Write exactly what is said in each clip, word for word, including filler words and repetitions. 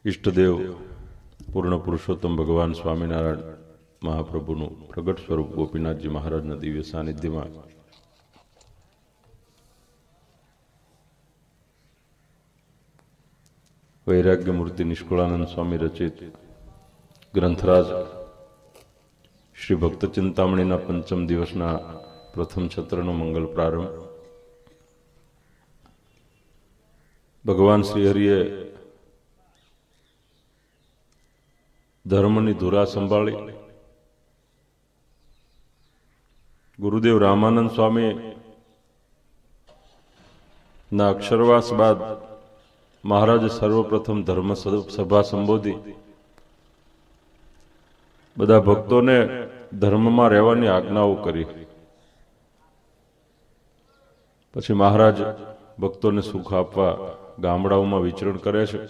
ઈષ્ટદેવ પૂર્ણ પુરુષોત્તમ ભગવાન સ્વામિનારાયણ મહાપ્રભુનું પ્રગટ સ્વરૂપ ગોપીનાથજી મહારાજના દિવ્ય સાનિધ્યમાં વૈરાગ્ય મૂર્તિ નિષ્કુળાનંદ સ્વામી રચિત ગ્રંથરાજ શ્રી ભક્ત ચિંતામણીના પંચમ દિવસના પ્રથમ છત્રનો મંગલ પ્રારંભ. ભગવાન શ્રી હરિએ ધર્મની ધુરા સંભાળી ગુરુદેવ રામાનંદ સ્વામી ના અક્ષરવાસ બાદ મહારાજે સર્વપ્રથમ ધર્મ સભા સંબોધી બધા ભક્તોને ધર્મમાં રહેવાની આજ્ઞાઓ કરી. પછી મહારાજ ભક્તોને સુખ આપવા ગામડાઓમાં વિચરણ કરે છે.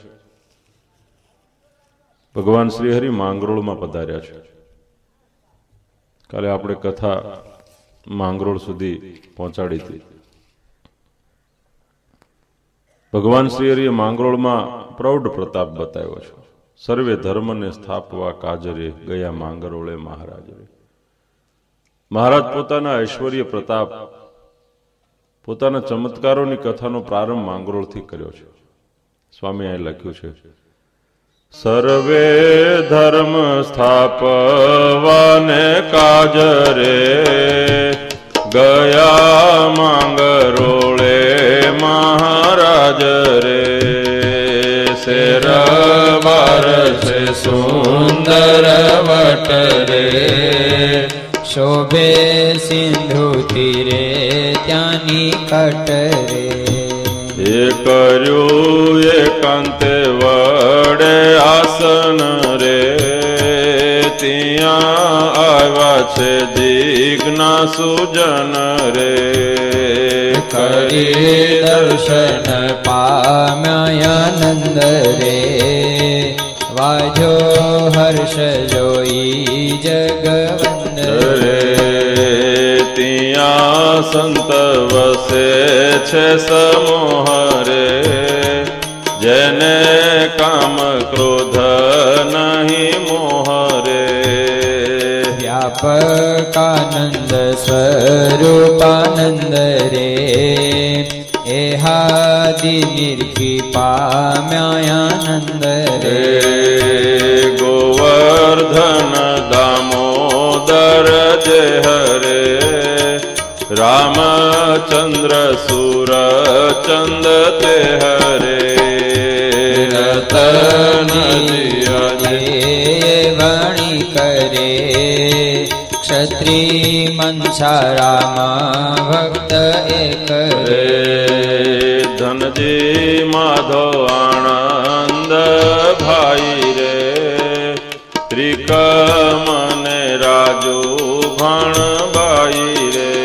ભગવાન શ્રી હરિ માંગરોળમાં પધાર્યા છે. કાલે આપણે કથા માંગરોળ સુધી પહોંચાડી હતી. ભગવાન શ્રી હરિએ માંગરોળમાં પ્રૌઢ પ્રતાપ બતાવ્યો છે. સર્વે ધર્મને સ્થાપવા કાજરે ગયા માંગરોળે મહારાજ રે. મહારાજ પોતાના ઐશ્વર્ય પ્રતાપ પોતાના ચમત્કારોની કથાનો પ્રારંભ માંગરોળથી કર્યો છે. સ્વામી અહીં લખ્યું છે, સર્વે ધર્મ સ્થાપવાને કાજરે ગયા માંગરોળે મહારાજ રે. શેર બારસે સુંદર વટ રે શોભે સિંધુ તીરે ત્યાંની કટ રે. એ કર્યું એકાંતે વડે આસન રે ત્યાં આવ્યા છે જીજ્ઞા સુજન રે. કરી દર્શન પામ્યાનંદ રે વાજો હર્ષ જોઈ જગવંદ રે. ત્યાં સંત વસે છે સમૂહ રે જેને કામ ક્રોધ નહીં મોહ રે. વ્યાપકાનંદ સ્વરૂપાનંદ રે એહાદિ નિર્ખી પામ્યાનંદ રે. ગોવર્ધન દામોદર જે હરે રામચંદ્ર સુરચંદ તે હરે. વણી કરે ક્ષત્રિય મનસા રામ ભક્ત એક રે. ધનજી માધવ આનંદ ભાઈ રે ત્રિકમને રાજુ ભણબાઈ રે.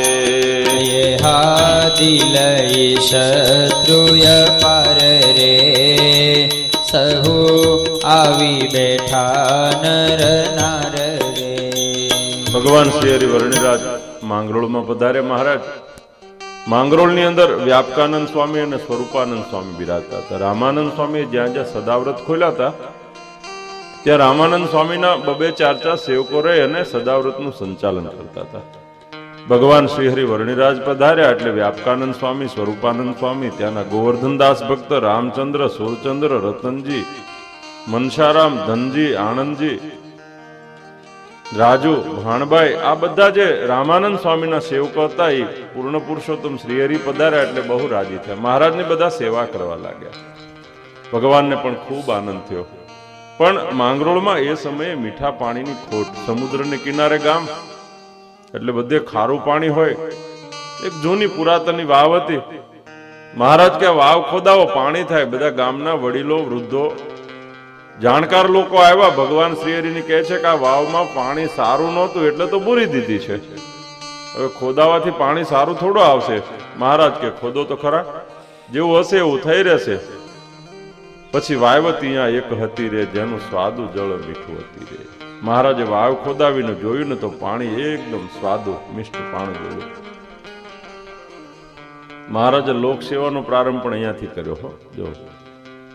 દિલઈ શત્રુય પાર રે સહુ આવી બેઠા નર નાર રે. ભગવાન શ્રી હરિ વર્ણિરાજ માંગરોળમાં પધારે. મહારાજ માંગરોળની અંદર વ્યાપકાનંદ સ્વામી અને સ્વરૂપાનંદ સ્વામી બિરાજતા હતા. રામાનંદ સ્વામી જ્યાં જ્યાં સદાવ્રત ખોલ્યા હતા ત્યાં રામાનંદ સ્વામીના બબે ચાર ચાર સેવકો રહી અને સદાવ્રતનું સંચાલન કરતા હતા. ભગવાન શ્રી હરિ વર્ણિરાજ પધાર્યા એટલે વ્યાપકાનંદ સ્વામી, સ્વરૂપાનંદ સ્વામી, ત્યાંના ગોવર્ધનદાસ ભક્ત, રામચંદ્ર, સુરચંદ્ર, રતનજી, મનસારામ, ધનજી, આનંદજી, રાજુ, ભાણબાઈ, આ બધા જે રામાનંદ સ્વામીના સેવકો હતા એ પૂર્ણ પુરુષોત્તમ શ્રી હરિ પધાર્યા એટલે બહુ રાજી થયા. મહારાજની બધા સેવા કરવા લાગ્યા. ભગવાનને પણ ખૂબ આનંદ થયો. પણ માંગરોળમાં એ સમયે મીઠા પાણીની ખોટ. સમુદ્રને કિનારે ગામ એટલે બધે ખારું પાણી હોય. એક જૂની પુરાતનની વાવ હતી. મહારાજ કે વાવ ખોદાવો પાણી થાય. બધા ગામના વડીલો, વૃદ્ધો, જાણકાર લોકો આવ્યા. ભગવાન શ્રી હરિની કહે છે કે આ વાવમાં પાણી સારું નહોતું એટલે તો પૂરી દીધી છે. હવે ખોદાવાથી પાણી સારું થોડું આવશે. મહારાજ કે ખોદો તો ખરા, જેવું હશે એવું થઈ રહેશે. પછી વાવ ત્યાં એક હતી રે જેનું સ્વાદુ જળ મીઠું હતી રે. મહારાજે વાવ ખોદાવીને જોયું ને તો પાણી એકદમ સ્વાદુ મિષ્ટ પાણી જોયું. મહારાજે લોક સેવાનો પ્રારંભ પણ અહીંયાથી કર્યો. હો જો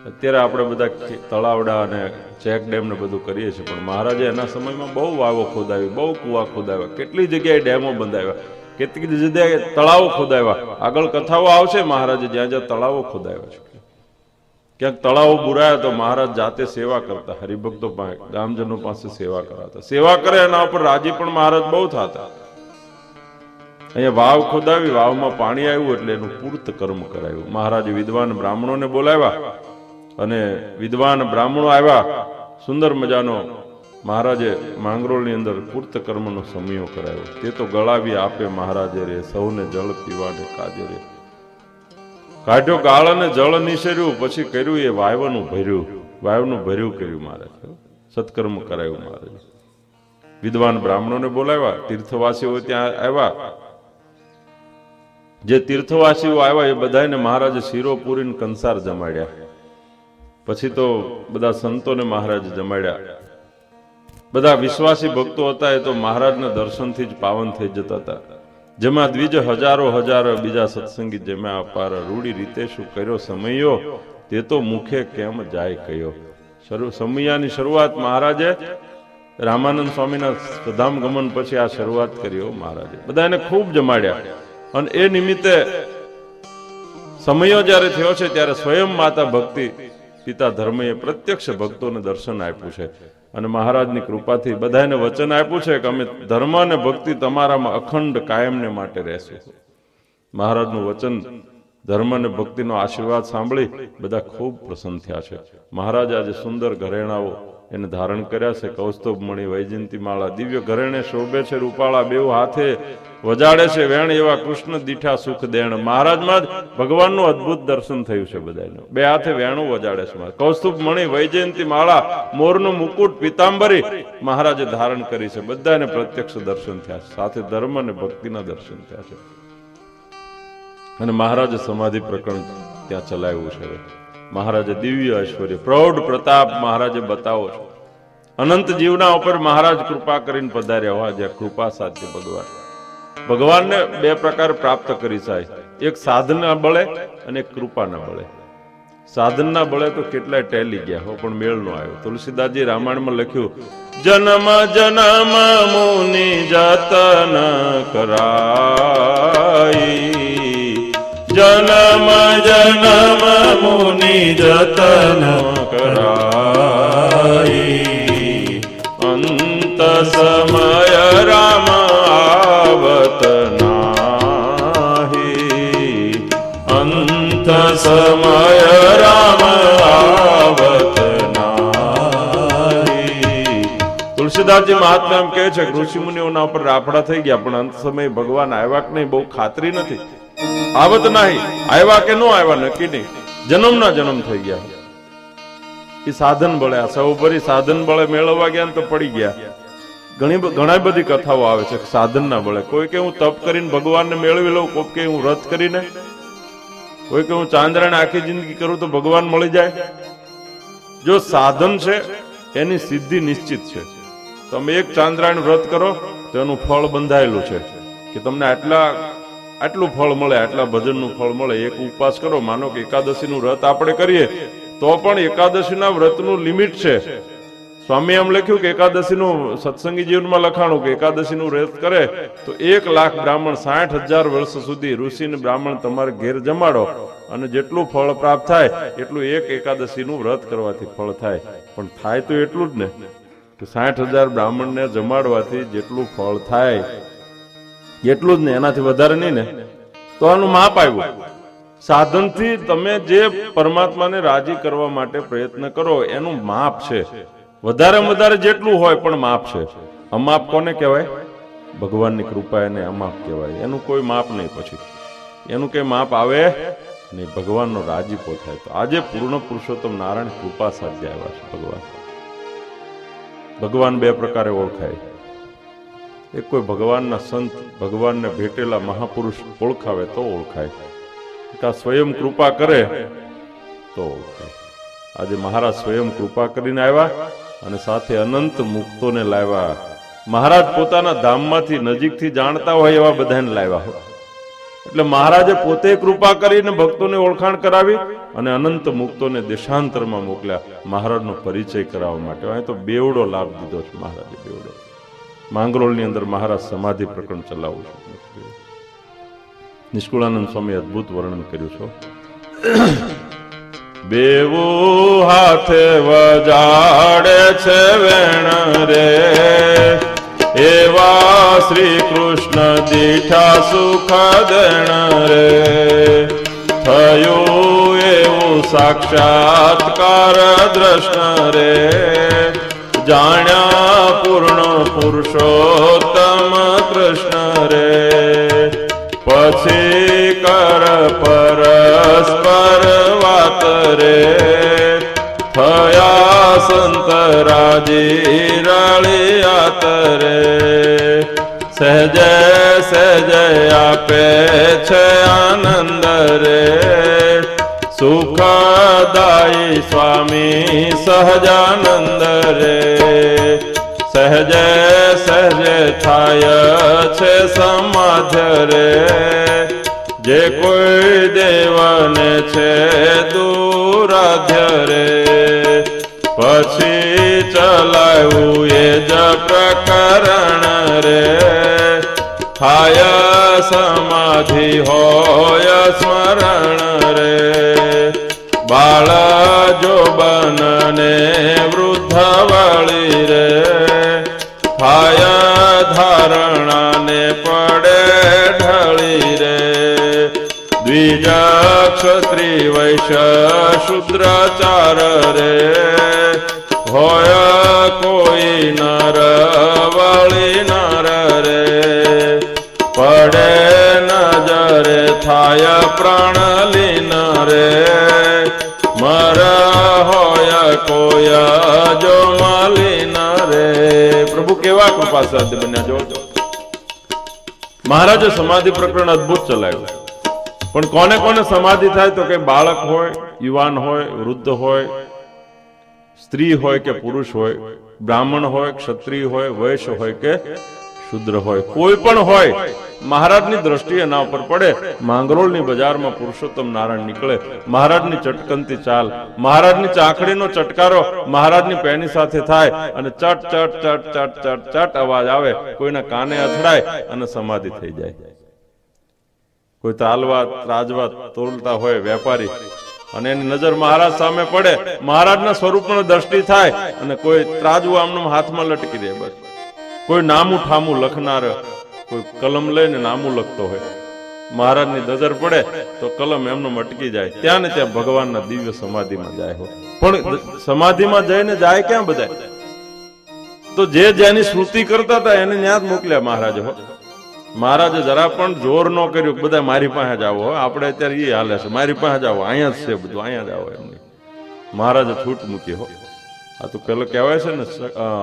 અત્યારે આપણે બધા તળાવડા અને ચેક ડેમ ને બધું કરીએ છીએ, પણ મહારાજે એના સમયમાં બહુ વાવો ખોદાવી, બહુ કુવા ખોદાવ્યા, કેટલી જગ્યાએ ડેમો બંધાવ્યા, કેટલી જગ્યાએ તળાવો ખોદાવ્યા. આગળ કથાઓ આવશે મહારાજે જ્યાં જ્યાં તળાવો ખોદાવ્યા છે. ક્યાંક તળાવો બુરાયા તો મહારાજ જાતે સેવા કરતા, હરિભક્તો પાસે, ગામજનો પાસે સેવા કરાતા, સેવા કરે એના ઉપર રાજી પણ મહારાજ બહુ થતા. અહીંયા વાવ ખોદાવી, વાવમાં પાણી આવ્યું એટલે એનું પૂર્ત કર્મ કરાયું. મહારાજે વિદ્વાન બ્રાહ્મણોને બોલાવ્યા અને વિદ્વાન બ્રાહ્મણો આવ્યા. સુંદર મજાનો મહારાજે માંગરોળની અંદર પૂર્ત કર્મનો સમયો કરાયો. તે તો ગળાવી આપે મહારાજે રે, સૌને જળ પીવાને કાજે રે. કાઢ્યો ગાળ અને જળ નિસર્યું, પછી કર્યું એ વાયવનું ભર્યું, વાયવનું ભર્યું કર્યું મહારાજ. સત્કર્મ કરાયું મહારાજ. વિદ્વાન બ્રાહ્મણોને બોલાવ્યા, તીર્થવાસીઓ ત્યાં આવ્યા. જે તીર્થવાસીઓ આવ્યા એ બધાને મહારાજે શીરો પૂરીને કંસાર જમાડ્યા. પછી તો બધા સંતોને મહારાજે જમાડ્યા. બધા વિશ્વાસી ભક્તો હતા એ તો મહારાજના દર્શનથી જ પાવન થઈ જતા હતા. જેમાં દ્વિજ હજારો હજારો બીજા સત્સંગી જેમાં અપાર રૂડી રીતે શું કર્યો સમયો, તે તો મુખે કેમ જાય કયો. શરૂ સમયાની શરૂઆત મહારાજે રામાનંદ સ્વામીના સધામ ગમન પછી આ શરૂઆત કર્યો મહારાજે. બધાને ખૂબ જમાડ્યા. અને એ નિમિત્તે સમયો જ્યારે થયો છે ત્યારે સ્વયં માતા ભક્તિ પિતા ધર્મએ પ્રત્યક્ષ ભક્તોને દર્શન આપ્યું છે. અને મહારાજની કૃપાથી બધાને વચન આપ્યું છે કે અમે ધર્મ અને ભક્તિ તમારામાં અખંડ કાયમને માટે રહેશું. મહારાજનું વચન, ધર્મ અને ભક્તિનો આશીર્વાદ સાંભળી બધા ખૂબ પ્રસન્ન થયા છે. મહારાજ આજે સુંદર ઘરેણાઓ એને ધારણ કર્યા છે. કૌસ્તુભ મણિ, વૈજયંતી માળા, દિવ્ય ઘરેણે શોભે છે રૂપાળા, બેઉ હાથે વજાડે છે વેણ, એવા કૃષ્ણ દીઠા સુખ દેણ. મહારાજમાં જ ભગવાનનું અદ્ભુત દર્શન થયું છે બધાને. બે હાથે વેણું વજાડે છે. કૌસ્તુભ મણિ, વૈજયંતી માળા, મોરનું મુકુટ, પીતાંબરી મહારાજે ધારણ કરી છે. બધાને પ્રત્યક્ષ દર્શન થયા છે. સાથે ધર્મ અને ભક્તિના દર્શન થયા છે. અને મહારાજે સમાધિ પ્રકરણ ત્યાં ચલાવ્યું છે. મહારાજે દિવ્ય ઐશ્વર્ય, પ્રૌઢ પ્રતાપ મહારાજે બતાવો છો. અનંત જીવના ઉપર મહારાજ કૃપા કરીને પધાર્યા હોય, જ્યાં કૃપા સાધ્ય ભગવાન. ભગવાનને બે પ્રકાર પ્રાપ્ત કરી જાય, એક સાધનના બળે અને એક કૃપાના બળે. સાધનના બળે તો કેટલાય ટેલી ગયા હો, પણ મેળ નો આવ્યો. તુલસીદાસજી રામાયણમાં લખ્યું, જન્મ જન્મ મુનિ જતન કરાઈ, જન્મ જન્મ મુનિ જતન કરાઈ, અંત સમય રામ આવત નાહી, અંત સમય રામ આવત નાહી. તુલસીદાસજી મહાત્મા એમ કહે છે કે ઋષિ મુનિઓના ઉપર રાફડા થઈ ગયા, પણ અંત સમયે ભગવાન આવ્યા કે નહીં બહુ ખાતરી નથી. આવત નહીં, આવ્યા કે નો આવ્યા નક્કી નહીં, જન્મ ના જન્મ થઈ ગયા. એ સાધન બળે, આ સૌભરી સાધન બળે મેળવવા ગયા તો પડી ગયા. ઘણી ઘણા બધી કથાઓ આવે છે સાધન ના બળે. કોઈ કે હું તપ કરીને ભગવાનને મેળવી લઉં, કોઈ કે હું વ્રત કરીને, કોઈ કે હું ચાંદ્રાને આખી જિંદગી કરું તો ભગવાન મળી જાય. જો સાધન છે એની સિદ્ધિ નિશ્ચિત છે. તમે એક ચાંદ્રાયણ વ્રત કરો તો એનું ફળ બંધાયેલું છે કે તમને આટલા આટલું ફળ મળે, આટલા ભજનનું ફળ મળે. એક ઉપવાસ કરો, માનો કે એકાદશીનું વ્રત આપણે કરીએ તો પણ એકાદશીના વ્રતનું લિમિટ છે. સ્વામી એમ લખ્યું કે એકાદશીનું સત્સંગી જીવનમાં લખાણું કે એકાદશીનું વ્રત કરે તો એક લાખ બ્રાહ્મણ સાઠ હજાર વર્ષ સુધી ઋષિ ને બ્રાહ્મણ તમારે ઘેર જમાડો અને જેટલું ફળ પ્રાપ્ત થાય એટલું એક એકાદશીનું વ્રત કરવાથી ફળ થાય. પણ થાય તો એટલું જ ને કે સાઠ હજાર બ્રાહ્મણને જમાડવાથી જેટલું ફળ થાય એટલું જ ને, એનાથી વધારે નહીં ને. તો આનું માપ આવ્યું. સાધનથી તમે જે પરમાત્માને રાજી કરવા માટે પ્રયત્ન કરો એનું માપ છે. વધારે વધારે જેટલું હોય પણ માપ છે. અમાપ કોને કહેવાય? ભગવાનની કૃપા એને અમાપ કહેવાય. એનું કોઈ માપ નહીં, પછી એનું કઈ માપ આવે નહીં. ભગવાનનો રાજીપો થાય. તો આજે પૂર્ણ પુરુષોત્તમ નારાયણ કૃપા સાધ્ય આવ્યા છે. ભગવાન ભગવાન બે પ્રકારે ઓળખાય. એક કોઈ ભગવાનના સંત, ભગવાનને ભેટેલા મહાપુરુષ ઓળખાવે તો ઓળખાય, કે સ્વયં કૃપા કરે તો ઓળખાય. આજે મહારાજ સ્વયં કૃપા કરીને આવ્યા અને સાથે અનંત મુક્તોને લાવ્યા. મહારાજ પોતાના ધામમાંથી નજીકથી જાણતા હોય એવા બધાને લાવ્યા. એટલે મહારાજે પોતે કૃપા કરીને ભક્તોને ઓળખાણ કરાવી અને અનંત મુક્તોને દેશાંતરમાં મોકલ્યા મહારાજનો પરિચય કરાવવા માટે. અહીં તો બેવડો લાભ દીધો છે મહારાજે, બેવડો. માંગરોળની અંદર મહારાજ સમાધિ પ્રકરણ ચલાવું છે. નિષ્કુળાનંદ સ્વામી અદભુત વર્ણન કર્યું છે. બેવું હાથે વજાડે છે વેણ રે, એવા શ્રી કૃષ્ણ દીઠા સુખ દેણ રે. થયું એવું સાક્ષાત્કાર દ્રષ્ણ રે, જાણ્યા પૂર્ણ પુરુષોત્તમ કૃષ્ણ રે. પછી કર પરસ્પર વાત રે, થયા સંત રાજી રળિયાત રે. સહેજે સહેજે આપે છે આનંદ રે, સુખદાયી સ્વામી સહજાનંદ રે. સહેજે સહેજે થાય છે સમાધ્ય રે, જે કોઈ દેવને છે દુરાધ્ય રે. પછી ચલાવ્યું એ જ પ્રકરણ રે, થાય સમાધિ હોય સ્મરણ રે. બાળ જોબન ને વૃદ્ધ વળી રે, થાય ધારણા ને પડે ઢળી રે. દ્વિજ ક્ષત્રિય વૈશ્ય શૂદ્ર ચાર રે, હોય કોઈ નર વળી નર રે. પડે નજરે થાય પ્રાણ લીન રે, મર હોય કોઈ જો મલિન રે. પ્રભુ કેવા કૃપા સાધ્ય બન્યા જો. મહારાજે સમાધિ પ્રકરણ અદભુત ચલાવ્યું. પણ કોને કોને સમાધિ થાય તો કે બાળક હોય, યુવાન હોય, વૃદ્ધ હોય, સ્ત્રી હોય કે પુરુષ હોય, બ્રાહ્મણ હોય, ક્ષત્રિય હોય, વૈશ્ય હોય કે શુદ્ર હોય, કોઈ પણ હોય, મહારાજની દ્રષ્ટિ એના ઉપર પડે. માંગરોળની બજારમાં પુરુષોત્તમ નારાયણ નીકળે, મહારાજની ચટકનતી ચાલ, મહારાજની ચાકડીનો ચટકારો મહારાજની પેની સાથે થાય અને ચટ ચટ ચટ ચટ ચટ ચટ અવાજ આવે, કોઈના કાને અથડાય અને સમાધિ થઈ જાય. કોઈ તાલવા ત્રાજવા તોલતા હોય વેપારી અને એની નજર મહારાજ સામે પડે, મહારાજના સ્વરૂપનો દ્રષ્ટિ થાય અને કોઈ ત્રાજવું આમનું હાથમાં લટકી દે. બસ કોઈ નામું ઠામું લખનાર કોઈ કલમ લઈને નામું લખતો હોય, મહારાજની નજર પડે તો કલમ એમનો અટકી જાય. ત્યાં ને ત્યાં ભગવાનના દિવ્ય સમાધિમાં જાય હોય. પણ સમાધિમાં જઈને જાય ક્યાં બધા? તો જે જેની સ્મૃતિ કરતા હતા એને ન્યાદ મોકલ્યા મહારાજે. હો મહારાજે જરા પણ જોર ન કર્યું બધા મારી પાસે જ આવો. આપણે અત્યારે એ હાલે છે, મારી પાસે જ આવો, અહીંયા જ છે બધું, અહીંયા જ આવો. એમની મહારાજે છૂટ મૂકી. હો આ તો પેલો કહેવાય છે ને,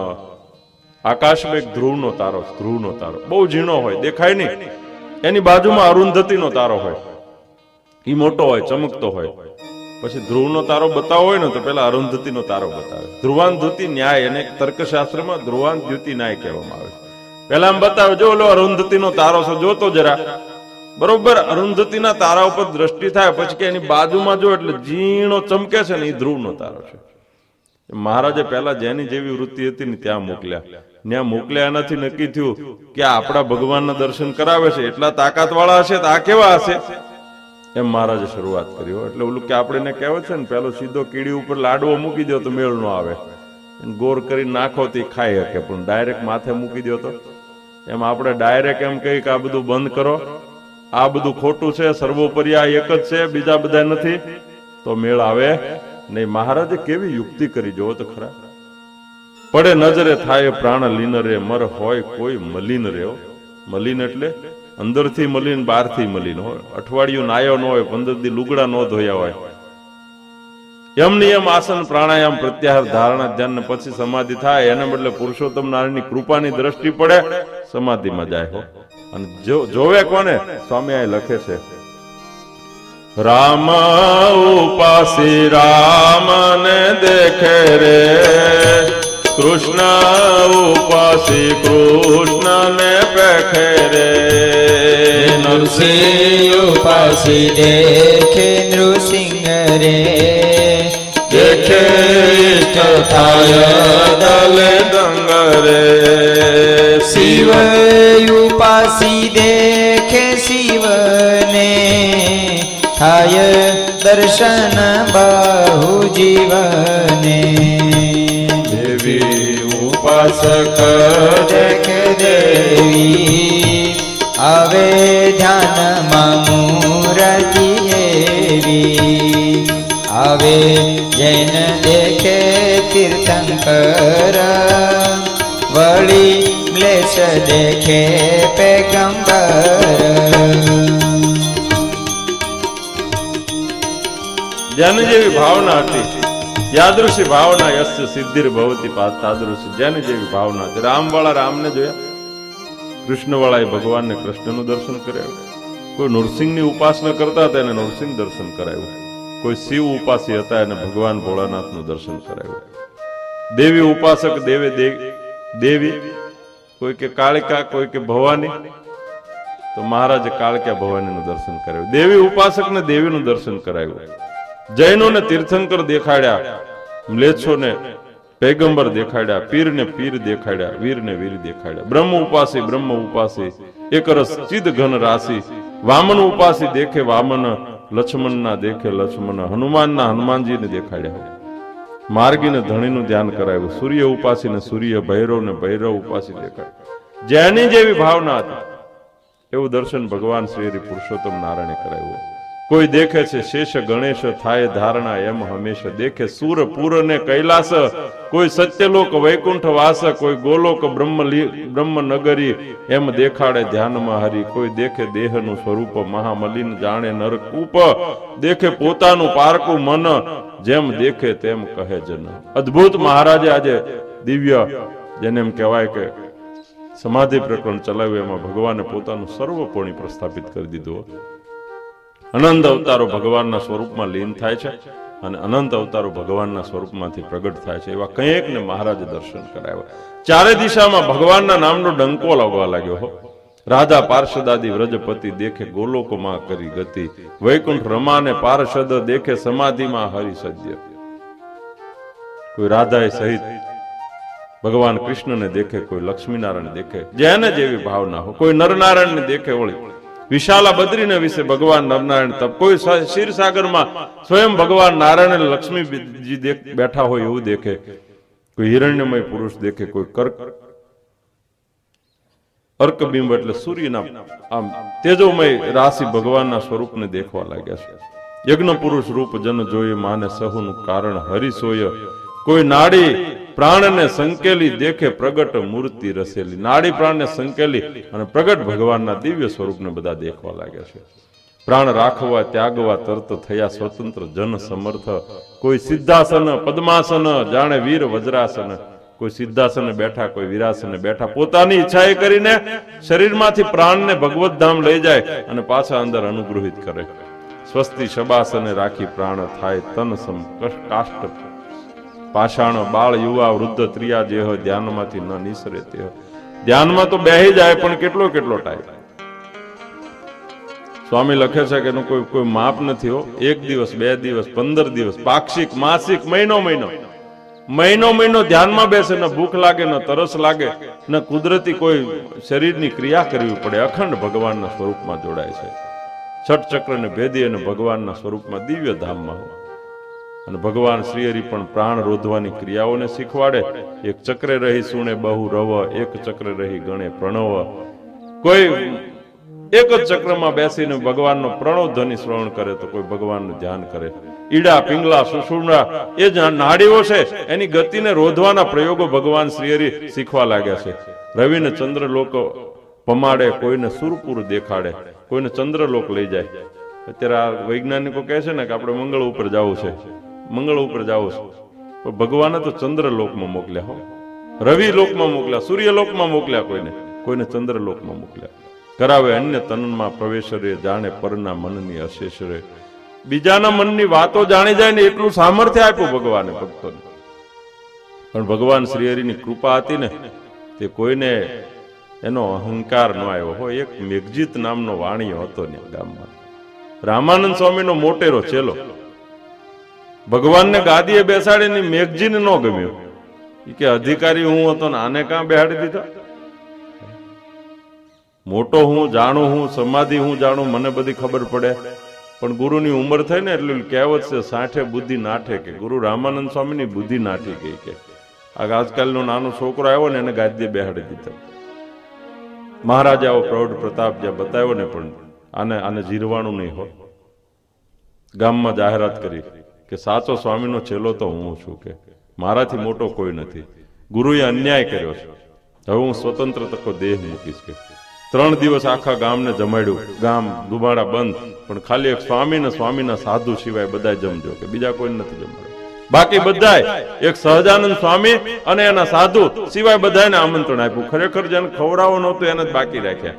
આકાશમાં એક ધ્રુવનો તારો, ધ્રુવનો તારો બહુ ઝીણો હોય, દેખાય નહીં. એની બાજુમાં અરુંધતીનો તારો હોય, એ મોટો હોય, ચમકતો હોય. પછી ધ્રુવનો તારો બતાવો હોય ને તો પેલા અરુંધતીનો તારો બતાવે. ધ્રુવાંધ્યુતિ ન્યાય, એને તર્કશાસ્ત્રમાં ધ્રુવાંધ્યુતિ ન્યાય કહેવામાં આવે. પેલા આમ બતાવે, જો ઓલો અરુંધતીનો તારો છે, જોતો જરા. બરોબર અરુંધતીના તારા ઉપર દ્રષ્ટિ થાય, પછી કે એની બાજુમાં જો એટલે ઝીણો ચમકે છે ને, એ ધ્રુવનો તારો છે. મહારાજે પહેલા જેની જેવી વૃત્તિ હતી ને ત્યાં મોકલ્યા. ત્યાં મોકલ્યા એનાથી નક્કી થયું કે આપણા ભગવાનના દર્શન કરાવે છે, એટલા તાકાત વાળા હશે તો આ કેવા હશે, એમ મહારાજે શરૂઆત કરી. એટલે ઓલું કે આપણે એને કહેવાય છે ને, પેલો સીધો કીડી ઉપર લાડવો મૂકી દો તો મેળ નો આવે, ગોર કરી નાખો તો ખાઈ શકે, પણ ડાયરેક્ટ માથે મૂકી દો તો એમ આપણે ડાયરેક્ટ એમ કહી કે આ બધું બંધ કરો, આ બધું ખોટું છે, સર્વોપરી આ એક જ છે, બીજા બધા નથી, તો મેળ આવે નહીં. મહારાજે કેવી યુક્તિ કરી જોવો તો ખરા. પડે નજરે થાય પ્રાણ લીન રે, મર હોય કોઈ મલિન રે. મલિન એટલે અંદરથી મલિન, બહારથી મલિન હોય. અઠવાડિયું નાયો ન હોય, પંદર દી લુગડા ન ધોયા હોય. યમ નિયમ આસન પ્રાણાયામ પ્રત્યાહાર ધારણા ધ્યાન ને પછી સમાધિ થાય. એને બદલે પુરુષોત્તમ નારાયણની કૃપાની દ્રષ્ટિ પડે, સમાધિમાં જાય. હો અને જોવે કોને? સ્વામી આ લખે છે, રામ ઉપાસી રામ ને દેખે રે, કૃષ્ણ ઉપાસી કૃષ્ણ ને પેખે રે. ન નૃસિંહ ઉપાસી દેખે નૃસિંહ રે દેખે ઇષ્ટ થાય દલે ડંગરે શિવ ઉપાસી દેખે શિવને થાય દર્શન બહુ જીવને દેવી ઉપાસક દેખે દેવી આવે ધ્યાનમાં મૂરતિ એવી આવે જૈન દેખે તીર્થંકર વળી ક્લેશ દેખે પેગંબર જેની જેવી ભાવના હતી યાદૃશી ભાવના યસ્ય સિદ્ધિર ભવતી પાસ તાદૃશી જેની જેવી ભાવના હતી. રામ વાળા રામને જોયા, કૃષ્ણ વાળા ભગવાનને કૃષ્ણનું દર્શન કરાવ્યું, કોઈ નૃસિંહની ઉપાસના કરતા હતા એને નૃસિંહ દર્શન કરાવ્યું, કોઈ શિવ ઉપાસી હતા એને ભગવાન ભોળાનાથનું દર્શન કરાવ્યું, દેવી ઉપાસક દેવે દેવી કોઈ કે કાળિકા કોઈ કે ભવાની તો મહારાજે કાળિકા ભવાનીનું દર્શન કરાવ્યું, દેવી ઉપાસકને દેવીનું દર્શન કરાવ્યું, જૈનોને તીર્થંકર દેખાડ્યા, મ્લેચ્છોને પૈગંબર દેખાડ્યા, પીરને પીર દેખાડ્યા, વીરને વીર દેખાડ્યા, બ્રહ્મ ઉપાસી બ્રહ્મ ઉપાસી એક રસ ચિદ ઘન રાશિ, વામન ઉપાસી દેખે વામન, લક્ષ્મણના દેખે લક્ષ્મણ, હનુમાનના હનુમાનજીને દેખાડ્યા, માર્ગીને ધણીનું ધ્યાન કરાવ્યું, સૂર્ય ઉપાસીને સૂર્ય, ભૈરવને ભૈરવ ઉપાસી દેખાડ્યા. જેની જેવી ભાવના હતી એવું દર્શન ભગવાન શ્રી હરિ પુરુષોત્તમ નારાયણે કરાવ્યું. કોઈ દેખે છે શેષ ગણેશ થાય ધારણા એમ હંમેશા દેખે સુર પુર ને કૈલાસ, કોઈ સત્યલોક વૈકુંઠ વાસ, કોઈ ગોલોક બ્રહ્મ બ્રહ્મ નગરી એમ દેખાડે ધ્યાનમાં હરી, કોઈ દેખે દેહનું સ્વરૂપ મહામલિન જાણે નરકૂપ, દેખે પોતાનું પારકું મન જેમ દેખે તેમ કહે જન. અદ્ભુત મહારાજે આજે દિવ્ય જેને એમ કહેવાય કે સમાધિ પ્રકરણ ચલાવ્યું, એમાં ભગવાને પોતાનું સર્વપોણી પ્રસ્થાપિત કરી દીધું. અનંત અવતારો ભગવાનના સ્વરૂપમાં લીન થાય છે અને અનંત અવતારો ભગવાનના સ્વરૂપમાંથી પ્રગટ થાય છે. એવા કંઈક ને મહારાજે દર્શન કરાવ્યા. ચારે દિશામાં ભગવાનના નામનો ડંકો લાગવા લાગ્યો હો. રાધા પાર્ષદાદી વ્રજપતિ દેખે ગોલોકમાં કરી ગતિ, વૈકુંઠ રમાને પાર્ષદ દેખે સમાધિમાં હરિ સદ્ય. કોઈ રાધાએ સહિત ભગવાન કૃષ્ણને દેખે, કોઈ લક્ષ્મીનારાયણ દેખે, જેને જેવી ભાવના હોય, કોઈ નરનારાયણને દેખે, વળી વિશાલા બદ્રીને વિશે ભગવાન નરનારાયણ તપ, કોઈ ક્ષીરસાગરમાં સ્વયં ભગવાન નારાયણ લક્ષ્મીજી બેઠા હોય એવું દેખે, કોઈ હિરણ્યમય પુરુષ દેખે, કોઈ કર્ક અર્કબિંબ એટલે સૂર્યના આમ તેજોમય રાશિ ભગવાનના સ્વરૂપને દેખવા લાગ્યા છે. યજ્ઞ પુરુષ રૂપ જન જોઈ માને સહુનું કારણ હરિસોય, કોઈ નાડી પ્રાણને સંકેલી દેખે પ્રગટ મૂર્તિ રસેલી. નાડી પ્રાણને સંકેલી અને પ્રગટ ભગવાનના દિવ્ય સ્વરૂપને બધા દેખવા લાગ્યા છે. પ્રાણ રાખવા ત્યાગવા તરત થયા સ્વતંત્ર જન સમર્થ, કોઈ સિદ્ધાસન પદ્માસન જાણે વીર વજ્રાસન, કોઈ સિદ્ધાસને બેઠા, કોઈ વીરાસને બેઠા, પોતાની ઈચ્છાએ કરીને શરીરમાંથી પ્રાણને ભગવત ધામ લઈ જાય અને પાછા અંદર અનુગ્રહિત કરે. સ્વસ્તિ શબાસને રાખી પ્રાણ થાય તન સમ કાષ્ટ, પાષાણ બાળ યુવા વૃદ્ધ ત્રિયા જેહ ધ્યાનમાંથી ન નિસરે તે. ધ્યાનમાં તો બેહી જાય પણ કેટલો કેટલો ટાઈમ. સ્વામી લખે છે કે એનું કોઈ કોઈ માપ નથી હો. એક દિવસ, બે દિવસ, પંદર દિવસ, પાક્ષિક, માસિક, મહિનો મહિનો મહિનો મહિનો ધ્યાનમાં બેસે, ન ભૂખ લાગે, ન તરસ લાગે, ન કુદરતી કોઈ શરીરની ક્રિયા કરવી પડે. અખંડ ભગવાનના સ્વરૂપમાં જોડાય છે. છઠ ચક્રને ભેદી અને ભગવાનના સ્વરૂપમાં દિવ્ય ધામમાં હોય. અને ભગવાન શ્રી હરિ પણ પ્રાણ રોધવાની ક્રિયાઓને શીખવાડે. એક ચક્રે રહી સુણે બહુ રવ, એક ચક્રે રહી ગણે પ્રણવ. કોઈ એક જ ચક્રમાં બેસીને ભગવાનનો પ્રણવ ધ્વનિ શ્રવણ કરે તો કોઈ ભગવાનનું ધ્યાન કરે. ઈડા પિંગલા સુષુમ્ના એ નાડીઓ છે એની ગતિને રોધવાના પ્રયોગો ભગવાન શ્રી હરિ શીખવા લાગ્યા છે. રવિને ચંદ્રલોક પમાડે, કોઈને સુરપુર દેખાડે, કોઈને ચંદ્રલોક લઈ જાય. અત્યારે આ વૈજ્ઞાનિકો કહે છે ને કે આપણે મંગળ ઉપર જવું છે, મંગળ ઉપર જવું છે, પણ ભગવાને તો ચંદ્રલોકમાં મોકલ્યા હો, રવિ લોકમાં મોકલ્યા, સૂર્ય લોકમાં મોકલ્યા, કોઈને કોઈને ચંદ્રલોકમાં મોકલ્યા. કરાવે અન્ય તનમાં પ્રવેશ રે, જાણે પરના મનની અશેષ રે. બીજાના મનની વાતો જાણી જાય ને એટલું સામર્થ્ય આપ્યું ભગવાને ભક્તોને. પણ ભગવાન શ્રી હરિની કૃપા હતી ને તે કોઈને એનો અહંકાર ન આવ્યો હોય. એક મેઘજીત નામનો વાણિયો હતો ને ગામમાં, રામાનંદ સ્વામીનો મોટેરો ચેલો. ભગવાનને ગાદીએ બેસાડીને મેઘજીને ન ગમ્યું. એ કે અધિકારી હું હતો ને આને કાં બેહાડી દીધા? મોટો હું જાણું, હું સમાધિ હું જાણું, મને બધી ખબર પડે, પણ ગુરુની ઉંમર થઈ ને એટલે કહેવત છે સાઠે બુદ્ધિ નાઠે, કે ગુરુ રામાનંદ સ્વામીની બુદ્ધિ નાઠી ગઈ. કે આ આજકાલનો નાનો છોકરો આવ્યો ને એને ગાદીએ બેહાડી દીધા. મહારાજે આવો પ્રૌઢ પ્રતાપ જ્યાં બતાવ્યો ને, પણ આને આને જીરવાનું નહીં હોય. ગામમાં જાહેરાત કરી કે સાચો સ્વામીનો ચેલો તો હું છું, કે મારાથી મોટો કોઈ નથી. ગુરુએ અન્યાય કર્યો છે, હવે હું સ્વતંત્ર તકો દેહ મૂકીશ. કે ત્રણ દિવસ આખા ગામને જમાડ્યું. ગામ દુબાડા બંધ, પણ ખાલી એક સ્વામી ને સ્વામીના સાધુ સિવાય બધા જમજો, કે બીજા કોઈ નથી જમાડ્યું. બાકી બધાય એક સહજાનંદ સ્વામી અને એના સાધુ સિવાય બધાને આમંત્રણ આપ્યું. ખરેખર જેને ખવડાવો નહોતું એને જ બાકી રાખ્યા.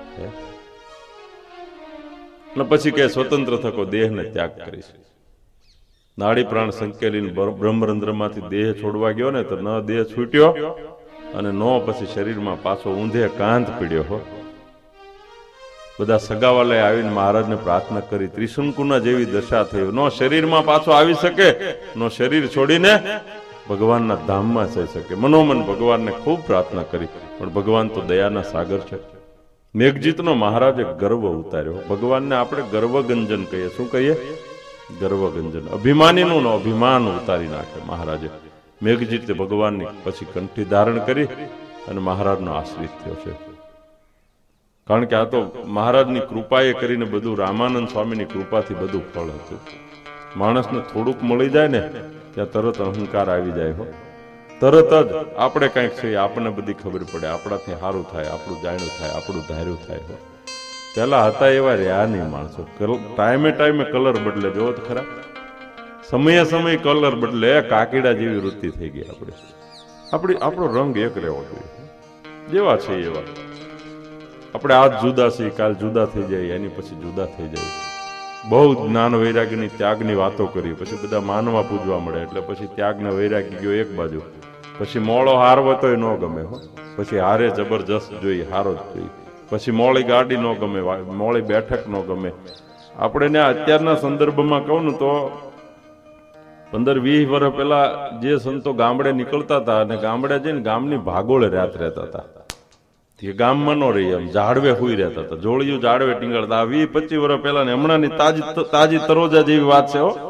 અને પછી કે સ્વતંત્ર થકો દેહને ત્યાગ કરીશ. નાડી પ્રાણ સંકેલીને બ્રહ્મરંધ્રમાંથી દેહ છોડવા ગયો ને, તો ન દેહ છૂટ્યો અને નો પછી શરીરમાં પાછો ઊંધે કાંત પીડ્યો હો. બધા સગાવાલાએ આવીને મહારાજને પ્રાર્થના કરી. ત્રિશંકુના જેવી દશા થઈ. નો શરીરમાં પાછો આવી શકે, નો શરીર છોડીને ભગવાનના ધામમાં જઈ શકે. મનોમન ભગવાનને ખૂબ પ્રાર્થના કરી, પણ ભગવાન તો દયાના સાગર છે. મેઘજીતનો મહારાજે ગર્વ ઉતાર્યો. ભગવાનને આપણે ગર્વગંજન કહીએ. શું કહીએ? ગર્વગંજન. અભિમાનીનું અભિમાન ઉતારી નાખે મહારાજે. મેઘજીતે ભગવાનની પછી કંઠી ધારણ કરી અને મહારાજનો આશ્રિત થયો છે. કારણ કે આ તો મહારાજની કૃપાએ કરીને બધું, રામાનંદ સ્વામીની કૃપાથી બધું ફળ હતું. માણસને થોડુંક મળી જાય ને ત્યાં તરત અહંકાર આવી જાય હો. તરત જ આપણે કંઈક છે આપણને બધી ખબર પડે, આપણાથી સારું થાય, આપણું જાણ્યું થાય, આપણું ધાર્યું થાય હો. પેલા હતા એવા રહ્યા નહીં માણસો. ટાઈમે ટાઈમે કલર બદલે. જોવો તો ખરા, સમયે સમય કલર બદલે. કાકીડા જેવી વૃત્તિ થઈ ગઈ આપણે. આપણી આપણો રંગ એક રહેવો જોઈએ, જેવા છે એવા. આપણે આજ જુદા છીએ, કાલ જુદા થઈ જાય, એની પછી જુદા થઈ જાય. બહુ જ્ઞાન વૈરાગ્યની ત્યાગની વાતો કરી, પછી બધા માનવા પૂજવા મળે, એટલે પછી ત્યાગને વૈરાગ્ય ગયો એક બાજુ. પછી મોળો હારવો તોય ન ગમે હો. પછી હારે જબરજસ્ત જોઈએ, હારો જ જોઈએ. પછી મોળી ગાડી ન ગમે, મોળી બેઠક ન ગમે. આપણે ને અત્યારના સંદર્ભમાં કહું ને તો પંદર વીસ વર્ષ પહેલા જે સંતો ગામડે નીકળતા હતા અને ગામડે જઈને ગામની ભાગોળે રાત રહેતા હતા. ગામમાં ન રહી, એમ ઝાડવે હુઈ રહેતા હતા, જોડિયું ઝાડવે ટીંગળતા. વીસ પચીસ વર્ષ પહેલા ને હમણાંની તાજી તાજી તરોજા જેવી વાત છે હો.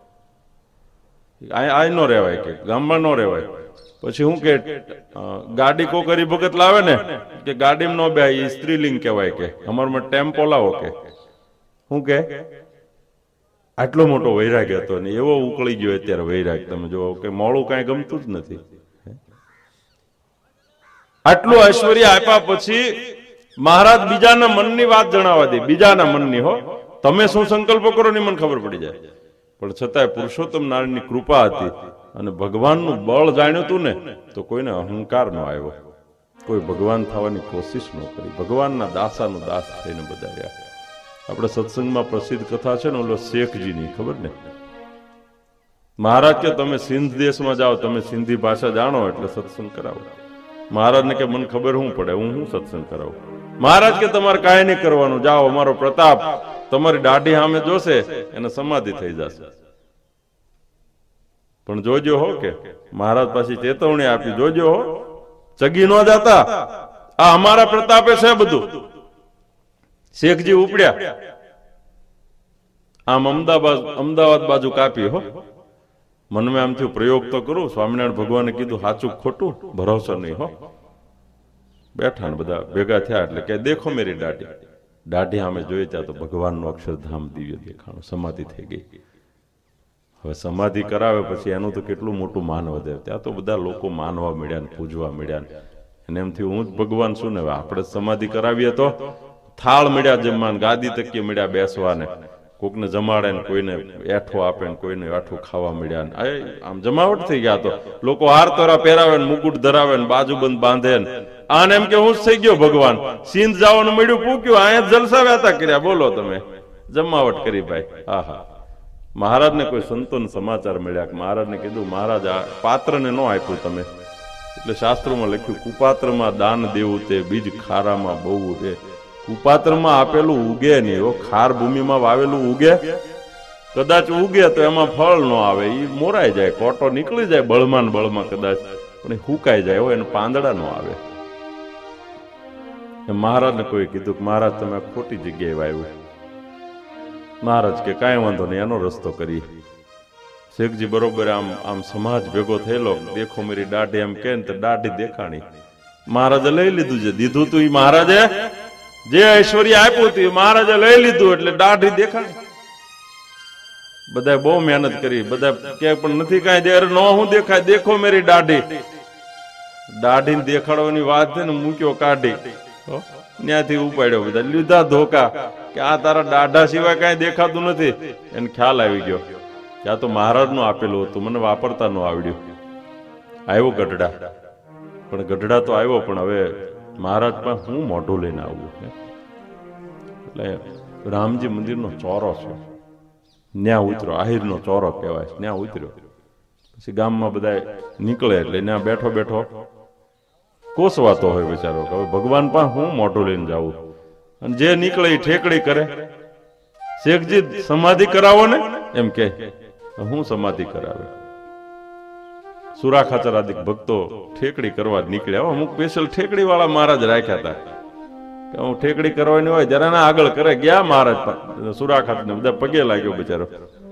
આ ન રહેવાય, કે ગામમાં ન રહેવાય. પછી શું કે ગાડી કો કરી ભગત લાવે ને, કે ગાડીમાં ન બે, સ્ત્રીલિંગ કહેવાય. કે અમારામાં ટેમ્પો લાવો. કે શું કે આટલો મોટો વૈરાગ હતો ને એવો ઉકળી ગયો અત્યારે વૈરાગ. તમે જો કે મોડું કઈ ગમતું જ નથી. આટલું ઐશ્વર્ય આપ્યા પછી મહારાજ બીજાના મનની વાત જણાવવા દે, બીજાના મનની હો. તમે શું સંકલ્પ કરો ને મને ખબર પડી જાય. પણ છતાંય પુરુષોત્તમ નારાયણની કૃપા હતી અને ભગવાનનું બળ જાણ્યું હતું ને, તો કોઈને અહંકાર ન આવ્યો, કોઈ ભગવાન થવાની કોશિશ ન કરી. ભગવાનના દાસાનું દાસ થઈને બધા રહ્યા. આપણે સત્સંગમાં પ્રસિદ્ધ કથા છે ને, ઓલો શેખજીની, ખબર ને? મહારાજ કે તમે સિંધ દેશમાં જાઓ, તમે સિંધી ભાષા જાણો એટલે સત્સંગ કરાવો. મહારાજને કે મને ખબર શું પડે, હું શું સત્સંગ કરાવું? મહારાજ કે તમારે કાંઈ નહીં કરવાનું, જાઓ, અમારો પ્રતાપ તમારી દાઢી સામે જોશે એને સમાધિ થઈ જશે. પણ જોજો હો, કે મહારાજ પાછી ચેતવણી આપી, જોજો હો, ચગી ન જાતા, આ અમારા પ્રતાપે છે બધું. શેખજી ઉપડ્યા, આમ અમદાવાદ અમદાવાદ બાજુ કાપી હો. મનમાં એમ થયું પ્રયોગ તો કરું. સ્વામિનારાયણ ભગવાને કીધું સાચું ખોટું ભરોસો નહીં હો. બેઠા ને બધા ભેગા થયા એટલે કે દેખો મેરી દાઢી. દાઢી અમે જોઈ ત્યાં તો ભગવાનનું અક્ષરધામ દિવ્ય દેખાણું, સમાધિ થઈ ગઈ. હવે સમાધિ કરાવે પછી એનું તો કેટલું મોટું માન વધે. ત્યાં તો બધા લોકો માનવા મળ્યા ને પૂજવા મળ્યા ને એને એમ થયું હું જ ભગવાન છું ને. આપણે સમાધિ કરાવીએ તો થાળ મળ્યા જમવાને, ગાદી તકીએ મળ્યા બેસવાને, કોકને જમાડે ને કોઈને એઠો આપે ને કોઈને આઠું ખાવા મળ્યા ને આમ જમાવટ થઈ ગયા. તો લોકો હાર તોરા પહેરાવે ને મુકુટ ધરાવે ને બાજુબંધ બાંધે ને આને એમ કે હું જ થઈ ગયો ભગવાન. સિંધ જવાનું મળ્યું પૂક્યું, અહીંયા જલસા વ્યાતા કર્યા. બોલો તમે, જમાવટ કરી ભાઈ. હા હા. મહારાજને કોઈ સંતોને સમાચાર મળ્યા કે મહારાજને કીધું મહારાજ આ પાત્રને ન આપ્યું તમે, એટલે શાસ્ત્રોમાં લખ્યું કુપાત્રમાં દાન દેવું તે બીજ ખારામાં બહુ રે. કુપાત્રમાં આપેલું ઉગે નહીં, એવો ખાર ભૂમિમાં વાવેલું ઉગે, કદાચ ઉગે તો એમાં ફળ ન આવે, એ મોરાઈ જાય, કોટો નીકળી જાય બળમાં ને બળમાં કદાચ, પણ એ હુકાઈ જાય, એને પાંદડા ન આવે. મહારાજને કોઈ કીધું કે મહારાજ તમે ખોટી જગ્યાએ વાવ્યું. મહારાજ કે કાંઈ વાંધો નહીં, એનો રસ્તો કરી. શેખજી બરોબર આમ આમ સમાજ ભેગો થયેલો, દેખો મારી દાઢી એમ કે ને તો દાઢી દેખાણી. મહારાજે લઈ લીધું છે, દીધું તું એ મહારાજે જે ઐશ્વર્ય આપ્યું હતું મહારાજે લઈ લીધું એટલે દાઢી દેખાણી. બધા બહુ મહેનત કરી, બધા કે પણ નથી કાંઈ દે, નો હું દેખાય, દેખો મારી દાઢી. દાઢી દેખાડવાની વાત છે ને મૂક્યો કાઢી, ત્યાંથી ઉપાડ્યો, બધા લીધા ધોકા કે આ તારા દાઢા સિવાય કાંઈ દેખાતું નથી. એને ખ્યાલ આવી ગયો કે આ તો મહારાજ નું આપેલું હતું, મને વાપરતા ન આવડ્યું. આવ્યો ગઢડા, પણ ગઢડા તો આવ્યો, પણ હવે મહારાજ પાસે હું મોઢું લઈને આવું. એટલે રામજી મંદિરનો ચોરો છે, ન્યા ઉતર્યો, આહિરનો ચોરો કહેવાય, ન્યા ઉતર્યો. પછી ગામમાં બધા નીકળે એટલે ત્યાં બેઠો બેઠો કોસવાતો હોય બિચારો, હવે ભગવાન પાસે હું મોઢું લઈને જાઉં. અને જે નીકળે એ ઠેકડી કરે. શેખજી સમાધિ કરાવો ને એમ કે, હું સમાધિ કરાવે. સુરા ખાચર આદિક ભક્તો ઠેકડી કરવા નીકળ્યા. અમુક સ્પેશિયલ ઠેકડી વાળા મહારાજ રાખ્યા હતા કે હું ઠેકડી કરવાની હોય જરા ના આગળ કરે. ગયા મહારાજ સુરા ખાચર ને બધા પગે લાગ્યો બિચારો.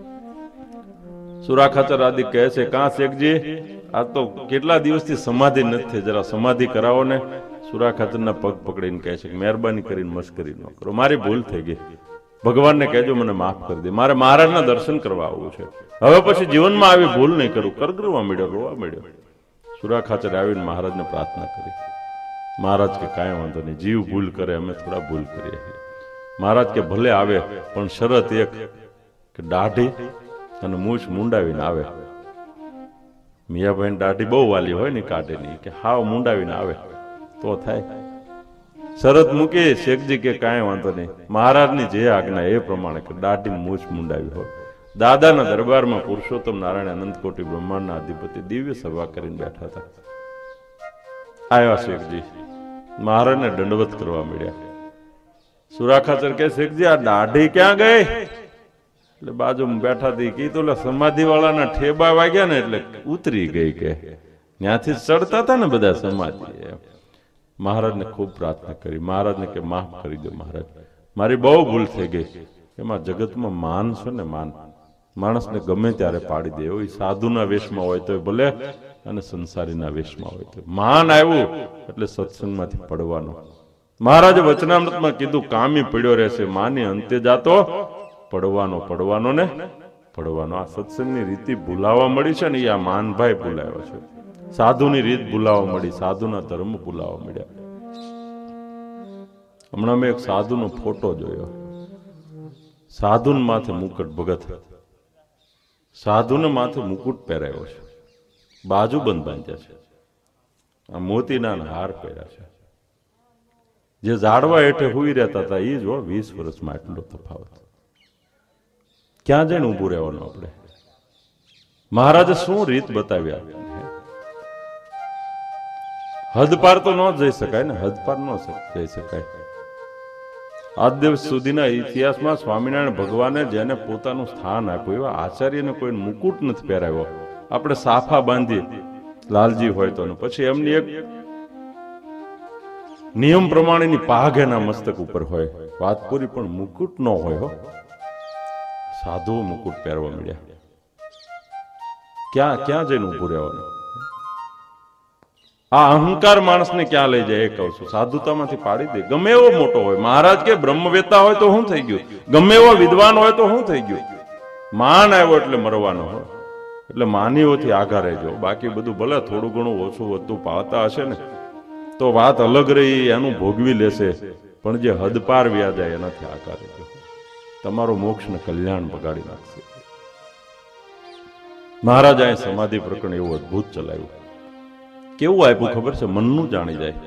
સુરા ખાચર આદિ કહે છે કાં શેખજી આ તો કેટલા દિવસથી સમાધિ નથી, જરા સમાધિ કરાવો ને. સુરા ખાચર ના પગ પકડીને કહે છે કે મહેરબાની કરીને મશ્કરી ન કરો, મારી ભૂલ થઈ ગઈ, ભગવાનને કહેજો મને માફ કરી દે, મારે મહારાજના દર્શન કરવા આવવું છે, હવે પછી જીવનમાં આવી ભૂલ નહીં કરું. કરગરવા મળ્યો, રોવા મળ્યો. સુરા ખાચર આવીને મહારાજને પ્રાર્થના કરી. મહારાજ કે કાંઈ વાંધો નહીં, જીવ ભૂલ કરે, અમે થોડા ભૂલ કરીએ. મહારાજ કે ભલે આવે, પણ શરત એક કે દાઢી અને મૂછ મુંડાવીને આવે. મિયાભાઈ દાઢી બહુ વાલી હોય ને, કાઢે નહીં, કે હાવ મુંડાવીને આવે તો થાય. શરત મૂકી. શેખજી કે કાંઈ વાંધો નહીં, મહારાજની જે આજ્ઞા એ પ્રમાણે કે દાઢી મૂછ મુંડાવી હોય. દાદાના દરબારમાં પુરુષોત્તમ નારાયણ અનંતકોટી બ્રહ્માંડના અધિપતિ દિવ્ય સભા કરીને બેઠા હતા. આવ્યા શેખજી, મહારાજને દંડવત કરવા મળ્યા. સુરા ખાચર કે શેખજી આ દાઢી ક્યાં ગઈ? એટલે બાજુમાં બેઠા હતી, કીધું સમાધિ વાળાના ઠેબા વાગ્યા ને એટલે ઉતરી ગઈ, કે ત્યાંથી ચડતા હતા ને બધા સમાધિ. મહારાજને ખૂબ પ્રાર્થના કરી. મહારાજને કે માફ કરી દો મહારાજ, મારી બહુ ભૂલ થઈ ગઈ. એમાં જગતમાં માન છે ને, માન માણસને ગમે ત્યારે પાડી દે. એવું સાધુના વેશમાં હોય તો ભલે અને સંસારીના વેશમાં હોય તો. માન આવ્યું એટલે સત્સંગમાંથી પડવાનો. મહારાજે વચનામૃતમાં કીધું કામી પડ્યો રહેશે, માની અંતે જાતો પડવાનો પડવાનો ને પડવાનો. આ સત્સંગની રીતિ ભૂલાવા મળી છે ને, એ આ માનભાઈ ભૂલાયો છે. સાધુની રીત ભૂલાવા મળી, સાધુના ધર્મ ભૂલાવા મળ્યા. હમણાં મેં એક સાધુનો ફોટો જોયો. સાધુન માથે મુકટ, ભગત સાધુને માથે મુકુટ પહેરાયો છે, બાજુ બંધ બાંધ્યા છે, આ મોતીના હાર પહેર્યા છે. જે ઝાડવા હેઠે હુઈ રહેતા હતા એ જો વીસ વર્ષમાં આટલો તફાવત. ક્યાં જઈને ઉભું રહેવાનું આપણે? મહારાજે શું રીત બતાવ્યા? હદપાર તો ન જઈ શકાય ને, હદપાર ન જઈ શકાય. આજ દિવસ સુધીના ઇતિહાસમાં સ્વામિનારાયણ ભગવાને જેને પોતાનું સ્થાન આપ્યું એવા આચાર્યને કોઈ મુકુટ નથી પહેરાવ્યો. આપણે સાફા બાંધીએ લાલજી હોય તો, પછી એમની એક નિયમ પ્રમાણેની પાઘ એના મસ્તક ઉપર હોય, વાત પૂરી, પણ મુકુટ ન હોય. હો, સાધુઓ મુકુટ પહેરવા મળ્યા. ક્યાં ક્યાં જઈને ઉભું રહેવાનું? આ અહંકાર માણસને ક્યાં લઈ જાય એ કહું છું. સાધુતામાંથી પાડી દે. ગમે એવો મોટો હોય, મહારાજ કે બ્રહ્મવેતા હોય તો શું થઈ ગયું, ગમે એવો વિદ્વાન હોય તો શું થઈ ગયું. માન આવ્યો એટલે મરવાનો હોય. એટલે માનીઓથી આઘા રહેજો. બાકી બધું ભલે થોડું ઘણું ઓછું વધતું પાળતા હશે ને તો વાત અલગ રહી, એનું ભોગવી લેશે, પણ જે હદપાર વ્યા જાય એનાથી આઘા રહેજો. તમારો મોક્ષ ને કલ્યાણ બગાડી નાખશે. મહારાજ અહીં સમાધિ પ્રકરણ એવું અદભુત ચલાવ્યું. કેવું આપ્યું ખબર છે? મનનું જાણી જાય.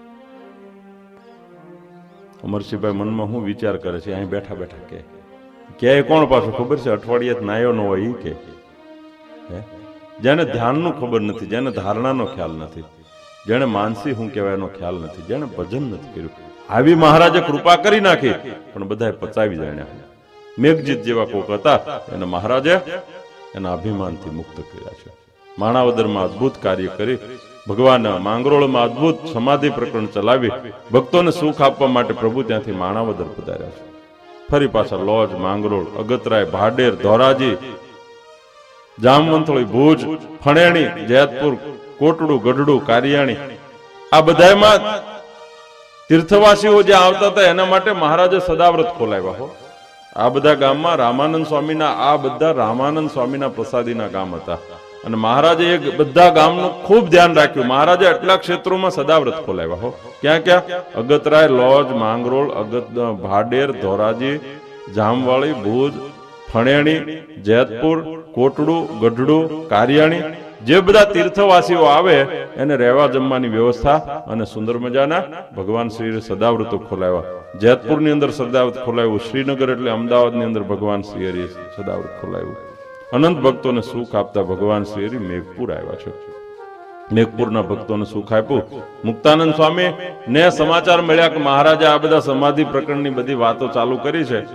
અમરસિંહભાઈ મનમાં શું વિચાર કરે છે અહીં બેઠા બેઠા કે કે કોણ પાછું ખબર છે? અઠવાડિયે નાયો ન હોય એ કે જેને ધ્યાનનું ખબર નથી, જેને ધારણાનો ખ્યાલ નથી. જેને માનસી શું કહેવાય એનો ખ્યાલ નથી, જેને ભજન નથી કર્યું, આવી મહારાજે કૃપા કરી નાખી પણ બધાએ પચાવી જાણ્યા. મેઘજીત જેવા કોક હતા, એને મહારાજે એના અભિમાનથી મુક્ત કર્યા છે. માણાવદરમાં અદભુત કાર્ય કરી, ભગવાન માંગરોળમાં અદભુત સમાધિ પ્રકરણ ચલાવી ભક્તોને સુખ આપવા માટે પ્રભુ ત્યાંથી માણાવદર પધાર્યા છે. ફરી પાછા લોજ, માંગરોળ, અગતરાય, ભાડેર, ધોરાજી, જામવંથળી, ભુજ, ફણેણી, જેતપુર, કોટડું, ગઢડું, કારિયાણી, આ બધામાં તીર્થવાસીઓ જે આવતા હતા એના માટે મહારાજે સદાવ્રત ખોલાવ્યા. હો, આ બધા ગામમાં રામાનંદ સ્વામીના આ બધા રામાનંદ સ્વામીના પ્રસાદીના ગામ હતા અને મહારાજે એક બધા ગામનું ખૂબ ધ્યાન રાખ્યું. મહારાજે આટલા ક્ષેત્રોમાં સદાવ્રત ખોલાવ્યા. હો, ક્યાં ક્યાં? અગતરાય, લોજ, માંગરોળ, અગત, ભાડેર, ધોરાજી, જામવાળી, ભુજ, ફણેણી, જેતપુર, કોટડું, ગઢડું, કારિયાણી, જે બધા તીર્થવાસીઓ આવે એને રહેવા જમવાની વ્યવસ્થા અને સુંદર મજાના ભગવાન શ્રી સદાવ્રતો ખોલાવ્યા. જેતપુરની અંદર સદાવ્રત ખોલાવ્યું, શ્રીનગર એટલે અમદાવાદની અંદર ભગવાન શ્રી હરિ સદાવ્રત ખોલાવ્યું. અનંત ભક્તોને સુખ આપતા ભગવાન શ્રી હરિ મેઘપુર આવ્યા છે. મેઘપુરના ભક્તોને સુખ આપ્યું. મુક્તાનંદ સ્વામી ને સમાચાર મળ્યા કે મહારાજે આ બધા સમાધિ પ્રકરણની બધી વાતો ચાલુ કરી છે.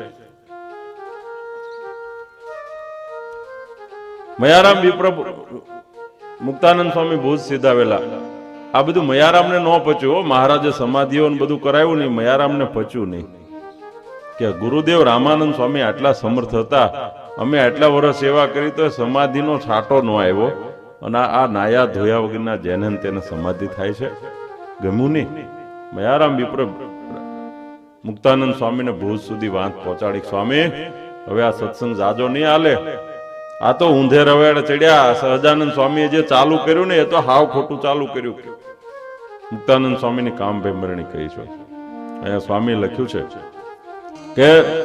મયારામ વિપ્ર મુક્તાનંદ સ્વામી ભુજ સીધાવેલા. આ બધું મયારામને ન પચ્યું. મહારાજે સમાધિઓ બધું કરાયું નહીં, મયારામને પચ્યું નહીં કે ગુરુદેવ રામાનંદ સ્વામી આટલા સમર્થ હતા, અમે આટલા વર્ષ સેવા કરી તો સમાધિનો છાંટો ન આવ્યો અને આ નાયા ધોયા વગરના જેને તેને સમાધિ થાય છે, ગમ્યું નહીં. મયારામ વિપ્ર મુક્તાનંદ સ્વામીને ભુજ સુધી વાત પહોંચાડી. સ્વામી, હવે આ સત્સંગ જાજો નહીં હાલે, આ તો ઊંધે રવેડે ચડ્યા. સહજાનંદ સ્વામીએ જે ચાલુ કર્યું ને એ તો હાવ ખોટું ચાલુ કર્યું. મુક્તાનંદ સ્વામીની કામ ભેમરણી કહી છે. અહીંયા સ્વામી લખ્યું છે કે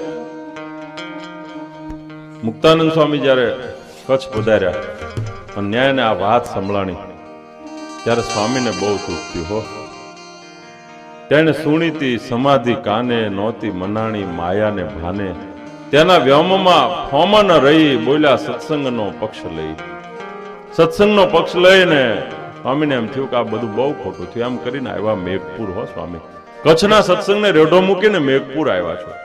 મુક્તાનંદ સ્વામી જયારે કચ્છ પધાર્યા અને ન્યાયને આ વાત સંભળાણી ત્યારે સ્વામીને બહુ દુઃખ થયું. હો, તેને સુણીતી સમાધિ કાને નહોતી મનાણી માયાને ભાને, તેના વ્યોમમાં ફોમન રહી બોલ્યા સત્સંગનો પક્ષ લઈ. સત્સંગનો પક્ષ લઈને સ્વામીને એમ થયું કે આ બધું બહુ ખોટું થયું. એમ કરીને આવ્યા મેઘપુર. હો સ્વામી, કચ્છના સત્સંગને રેઢો મૂકીને મેઘપુર આવ્યા છો.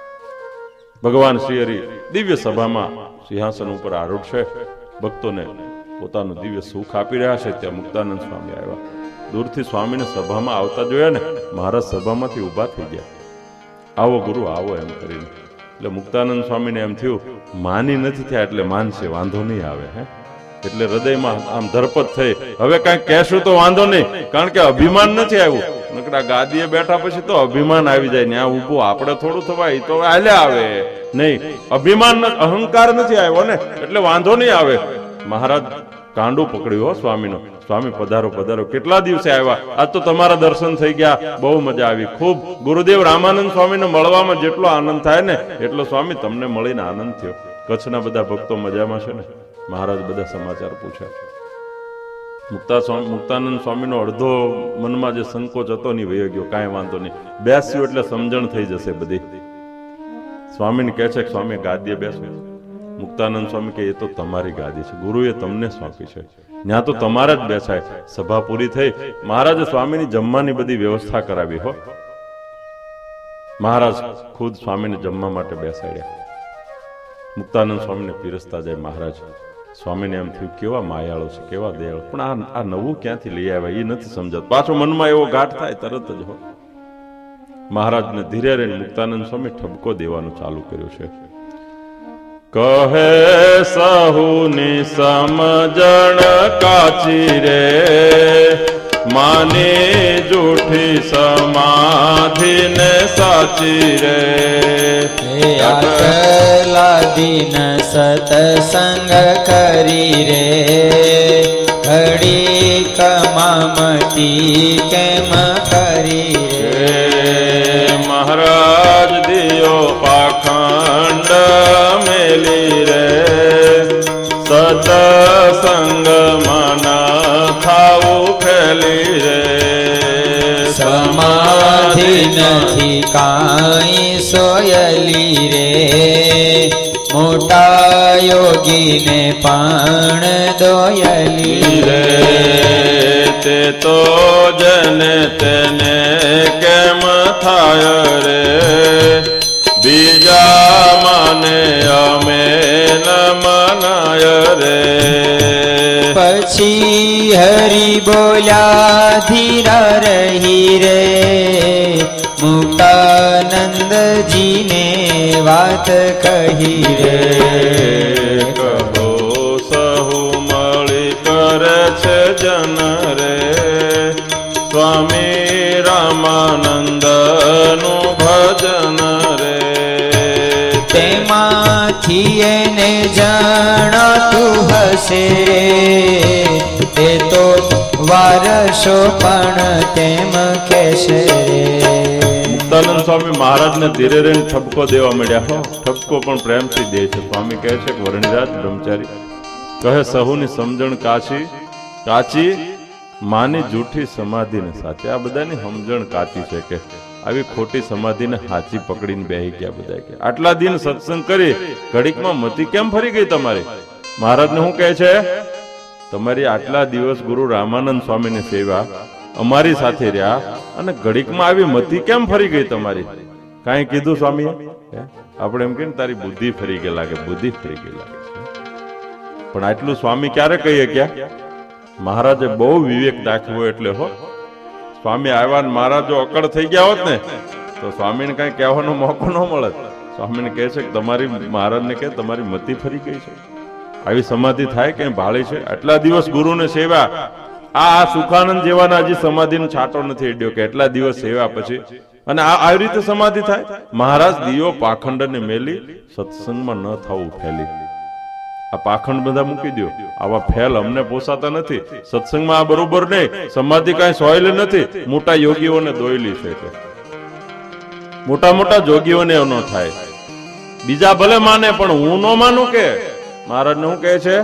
ભગવાન શ્રી હરિ દિવ્ય સભામાં સિંહાસન ઉપર આરૂઢ છે, ભક્તોને પોતાનું દિવ્ય સુખ આપી રહ્યા છે. ત્યાં મુક્તાનંદ સ્વામી આવ્યા. દૂરથી સ્વામીને સભામાં આવતા જોયા ને મહારાજ સભામાંથી ઉભા થઈ ગયા. આવો ગુરુ આવો એમ કરીને. એટલે મુક્તાનંદ સ્વામીને એમ થયું માની નથી થયા એટલે માનશે, વાંધો નહીં આવે. હે, એટલે હૃદયમાં આમ ધરપત થઈ. હવે કાંઈ કહેશું તો વાંધો નહીં, કારણ કે અભિમાન નથી આવ્યું. નકડા ગાદીએ બેઠા પછી તો અભિમાન આવી જાય. ત્યાં ઊભું આપણે થોડું થવાય તો હાલ્યા આવે નહીં. અભિમાન અહંકાર નથી આવ્યો ને એટલે વાંધો નહીં આવે. મહારાજ કાંડું પકડ્યું. હો સ્વામીનો. સ્વામી પધારો પધારો, કેટલા દિવસે આવ્યા, આજ તો તમારા દર્શન થઈ ગયા, બહુ મજા આવી. ખૂબ ગુરુદેવ રામાનંદ સ્વામીને મળવામાં જેટલો આનંદ થાય ને એટલો સ્વામી તમને મળીને આનંદ થયો. કચ્છના બધા ભક્તો મજામાં છે ને? મહારાજ બધા સમાચાર પૂછ્યા. મુક્તા સ્વામી મુક્તાનંદ સ્વામીનો અડધો મનમાં જે સંકોચ હતો ને વયો ગયો. કાંઈ વાંધો નહીં, બેસ્યું એટલે સમજણ થઈ જશે બધી. સ્વામીને કહે છે કે સ્વામી ગાદીએ બેસો. મુક્તાનંદ સ્વામી કે એ તો તમારી ગાદી છે, ગુરુએ તમને સોંપી છે, ત્યાં તો તમારે જ બેસાય. સભા પૂરી થઈ. મહારાજે સ્વામીની જમવાની બધી વ્યવસ્થા કરાવી. હો, મહારાજ ખુદ સ્વામીને જમવા માટે બેસાડ્યા. મુક્તાનંદ સ્વામીને પીરસતા જાય મહારાજ. સ્વામીને એમ થયું કેવા માયાળો છે, કેવા દયાળો, પણ આ આ નવું ક્યાંથી લઈ આવ્યા એ નથી સમજાતું. પાછો મનમાં એવો ગાંઠ થાય તરત જ. હો, મહારાજને ધીરે રહીને મુક્તાનંદ સ્વામી ઠપકો દેવાનું ચાલુ કર્યું છે. કહે સહુની સમજણ કાચી રે, માને જૂઠી સમાધિને સાચી રે. આટલા દિન સતસંગ કરી રે, ઘડી કમામતી કેમ કરી રે. મહારાજ દિયો પાખંડ મેલી રે, સતસંગ મન થાવું ફેલી રે. સમાધિ નથી કાંઈ સોયલી રે, મોટા યોગીને પણ દોયલી રે. તે તો હરી બોલ્યા ધીરા રહી રે, મુક્તાનંદજીને વાત કહી રે. કહો સહુ મળી કરે છે જન રે, સ્વામી રામાનંદ નું ભજન રે. તેમાંથી એને જણાતું હશે રે, તે તો વારસો પણ તેમ કહેશે રે. મુક્તાનંદ સ્વામી મહારાજને ધીરે રહીને ઠપકો દેવા મળ્યા. હો ઠપકો પણ પ્રેમથી દે છે. સ્વામી કહે છે કે વરણીરાજ બ્રહ્મચારી કહે સહુની સમજણ કાચી કાચી માની જૂઠી સમાધિને સાચી. આ બધાની સમજણ કાચી છે કે આવી ખોટી સમાધિને હાચી પકડીને બેહી ગયા બધા કે આટલા દિન સત્સંગ કરી ઘડીકમાં મતી કેમ ફરી ગઈ તમારી? મહારાજને શું કહે છે? તમારી આટલા દિવસ ગુરુ રામાનંદ સ્વામીની સેવા અમારી સાથે રહ્યા અને ઘડીકમાં આવી મતી કેમ ફરી ગઈ તમારી? કાંઈ કીધું સ્વામીએ? આપણે એમ કહીએ તારી બુદ્ધિ ફરી ગઈ લાગે, બુદ્ધિ ફરી ગઈ લાગે. પણ આટલું સ્વામી ક્યારે કહીએ ક્યાં? મહારાજે બહુ વિવેક દાખવ્યો એટલે હો. સ્વામી આવ્યા ને મહારાજ જો અકળ થઈ ગયા હોત ને તો સ્વામીને કઈ કહેવાનો મોકો ન મળે. સ્વામીને કહે છે કે તમારી મહારાજને કે તમારી મતિ ફરી ગઈ છે, આવી સમાધિ થાય કઈ ભાળી છે? આટલા દિવસ ગુરુને સેવા, આ સુખાનંદ જેવાના હજી સમાધિનો છાંટો નથી અડ્યો કે એટલા દિવસ સેવા પછી અને આ આવી રીતે સમાધિ થાય? મહારાજ દિયો પાખંડને મેલી સત્સંગમાં ન થવું ફેલી. આ પાખંડ બધા મૂકી દો, આવા ફેલ અમને પોસાતા નથી. સત્સંગમાં આ બરોબર નહીં, સમાધિ કાંઈ સોયલી નથી, મોટા યોગીઓને દોયલી છે કે મોટા મોટા જોગીઓને ન થાય. બીજા ભલે માને પણ હું ન માનું કે મહારાજને શું કહે છે?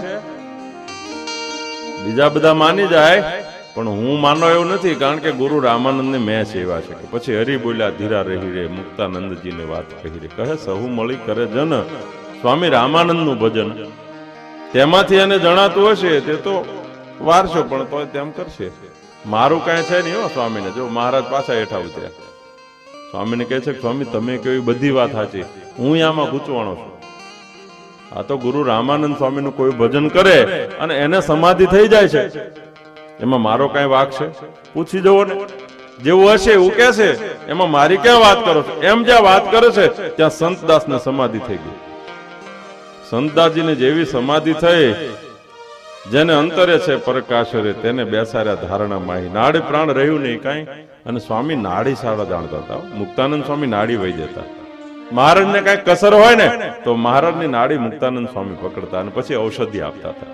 બીજા બધા માની જાય પણ હું માનો એવું નથી, કારણ કે ગુરુ રામાનંદ ની મેં સેવા છે. પછી હરી બોલ્યા ધીરા રહી રે, મુક્તાનંદજી ને વાત કહી રે. કહે સહુ મળી કરે જન, સ્વામી રામાનંદ નું ભજન. તેમાંથી એને જણાતું હશે તે તો વારસો પણ તો તેમ કરશે. મારું કાંઈ છે નહીં હો સ્વામીને. જો મહારાજ પાછા હેઠા ઉતર્યા. સ્વામીને કહે છે સ્વામી તમે કેવી બધી વાત સાચી, હું આમાં ગૂંચવાણો છું. આ તો ગુરુ રામાનંદ સ્વામીનું કોઈ ભજન કરે અને એને સમાધિ થઈ જાય છે, એમાં મારો કઈ વાક છે? પૂછી જવો ને. જેવું હશે એવું કે છે, એમાં મારી ક્યાં વાત કરો છો? એમ જ્યાં વાત કરે છે ત્યાં સંતદાસ ને સમાધિ થઈ ગઈ. સંતદાસજીને જેવી સમાધિ થઈ, જેને અંતરે છે પ્રકાશ રે, તેને બેસાડ્યા ધારણા માહી. નાડી પ્રાણ રહ્યું નહીં કાંઈ. અને સ્વામી નાડી સારા જાણતા હતા. મુક્તાનંદ સ્વામી નાડી વહી જતા. મહારાજને કઈ કસર હોય ને તો મહારાજની નાડી મુક્તાનંદ સ્વામી પકડતા અને પછી ઔષધિ આપતા હતા.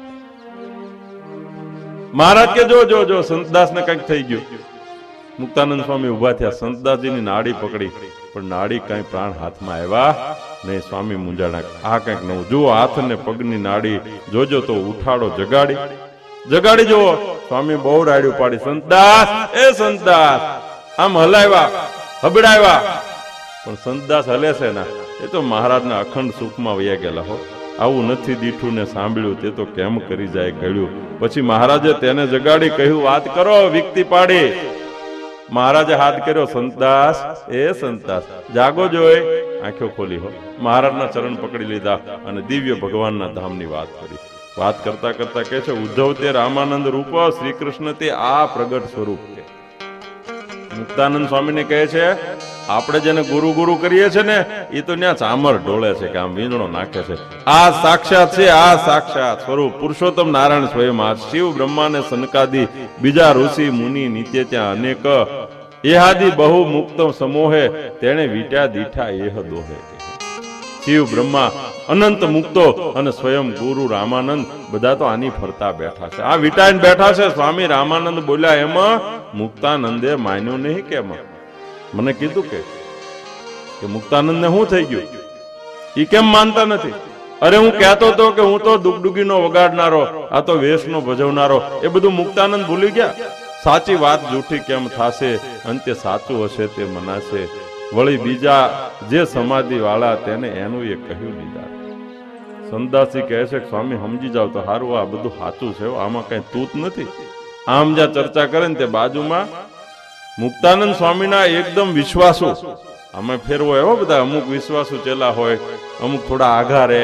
મહારાજ કે જો જો જો સંતદાસ ને કઈક થઈ ગયું. મુક્તાનંદ સ્વામી ઉભા થયા, સંતદાસજીની નાડી પકડી પણ નાડી કઈ પ્રાણ હાથમાં આવ્યા નહીં. સ્વામી મુંજાણા, આ કઈક નવું જુઓ, હાથ ને પગની નાડી જોજો તો ઉઠાડો જગાડી જગાડી જુઓ. સ્વામી બહુ રાડ્યું પાડી, સંતદાસ એ સંતદાસ, આમ હલાવ્યા હબડાવ્યા પણ સંતદાસ હલે છે ના. એ તો મહારાજના અખંડ સુખમાં વયા ગયેલા હો. આવું નથી દીઠું ને સાંભળ્યું તે તો કેમ કરી જાય ગળ્યું. પછી મહારાજે તેને જગાડી કહ્યું વાત કરો વિકતી પાડી. મહારાજે હાથ કર્યો, સંતદાસ એ સંતદાસ જાગો જોઈ. આંખો ખોલી હો. મહારાજના ચરણ પકડી લીધા અને દિવ્ય ભગવાનના ધામની વાત કરી. વાત કરતા કરતા કહે છે ઉદ્ધવ તે રામાનંદ રૂપ, શ્રી કૃષ્ણ તે આ પ્રગટ સ્વરૂપ છે. મુક્તાનંદ સ્વામીને કહે છે આપણે જેને ગુરુ ગુરુ કરીએ છે ને એ તો ત્યાં ચામર ઢોળે છે કે આમ વીંજણો નાખે છે. આ સાક્ષાત છે, આ સાક્ષાત સ્વરૂપ પુરુષોત્તમ નારાયણ સ્વયં. આ શિવ બ્રહ્મા ને સનકાદી બીજા ઋષિ મુનિ નિત્ય ત્યાં અનેક એહાદી બહુ મુક્ત સમોહે તેને વીટ્યા દીઠા એહ દોહે. શિવ બ્રહ્મા અનંત મુક્તો અને સ્વયં ગુરુ રામાનંદ બધા તો આની ફરતા બેઠા છે, આ વિટાઈને બેઠા છે. સ્વામી રામાનંદ બોલ્યા એમાં મુક્તાનંદે માન્યું નહીં કે મને કીધું કે મુક્તાનંદ ને શું થઈ ગયું, એ કેમ માનતા નથી? અરે હું કહેતો હતો કે હું તો ડુગડુગીનો વગાડનારો, આ તો વેશનો ભજવનારો, એ બધું મુક્તાનંદ ભૂલી ગયા. સાચી વાત જૂઠી કેમ થાશે, અંતે સાચું હશે તે મનાશે. વળી બીજા જે સમાધિ વાળા તેને એનું એ કહ્યું દીધા. સંદાસી કહે છે કે સ્વામી સમજી જાવ તો હારું, આ બધું સાચું છે, આમાં કઈ તૂત નથી. આમ જ્યાં ચર્ચા કરે ને તે બાજુમાં મુક્તાનંદ સ્વામીના એકદમ વિશ્વાસુ, આમાં ફેરવો એવો બધા અમુક વિશ્વાસુ ચેલા હોય, અમુક થોડા આઘા રહે,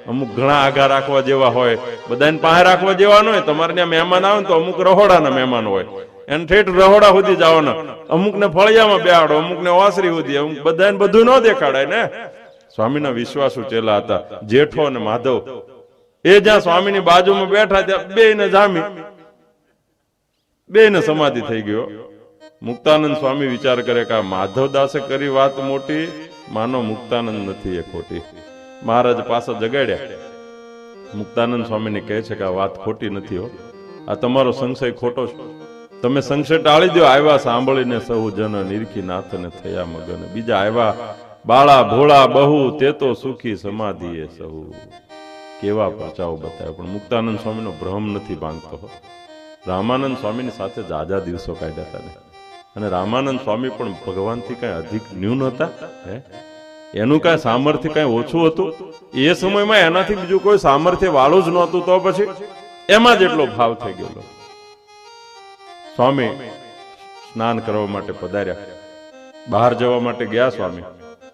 અમુક ઘણા આગા રાખવા જેવા હોય, બધાને પાસે રાખવા જેવા ન હોય. તમારે ત્યાં મહેમાન આવે ને તો અમુક રહોડાના મહેમાન હોય, એને ઠેઠ રહોડા સુધી જવાના. અમુક ને ફળિયામાં બેહાડો, અમુક ને ઓસરી સુધી, અમુક બધાને બધું ન દેખાડાય ને. સ્વામીના વિશ્વાસુ ચેલા હતા જેઠો અને માધવ. એ જ્યાં સ્વામીની બાજુમાં બેઠા ત્યાં બે ને જામી, બે ને સમાધિ થઈ ગયો. મુક્તાનંદ સ્વામી વિચાર કરે કે આ માધવદાસે કરી વાત મોટી, માનો મુક્તાનંદ નથી એ ખોટી. મહારાજ પાછા જગાડ્યા. મુક્તાનંદ સ્વામીને કહે છે કે આ વાત ખોટી નથી હો, આ તમારો સંશય ખોટો છે. તમે સંશય ટાળી દો. આવ્યા સાંભળીને સહુ જન, નિરખી નાથને થયા મગન. બીજા આવ્યા બાળા ભોળા બહુ, તે તો સુખી સમાધિએ સહુ. કેવા પ્રચાઓ બતાવ્યો, પણ મુક્તાનંદ સ્વામીનો ભ્રમ નથી ભાંગતો. રામાનંદ સ્વામીની સાથે જાજા દિવસો કાઢ્યા હતા ને. અને રામાનંદ સ્વામી પણ ભગવાનથી કઈ અધિક ન્યૂન હતા હે? એનું કઈ સામર્થ્ય કઈ ઓછું હતું? એ સમયમાં એનાથી બીજું કોઈ સામર્થ્ય વાળું જ નહોતું. તો પછી એમાં જેટલો ભાવ થઈ ગયેલો. સ્વામી સ્નાન કરવા માટે પધાર્યા, બહાર જવા માટે ગયા. સ્વામી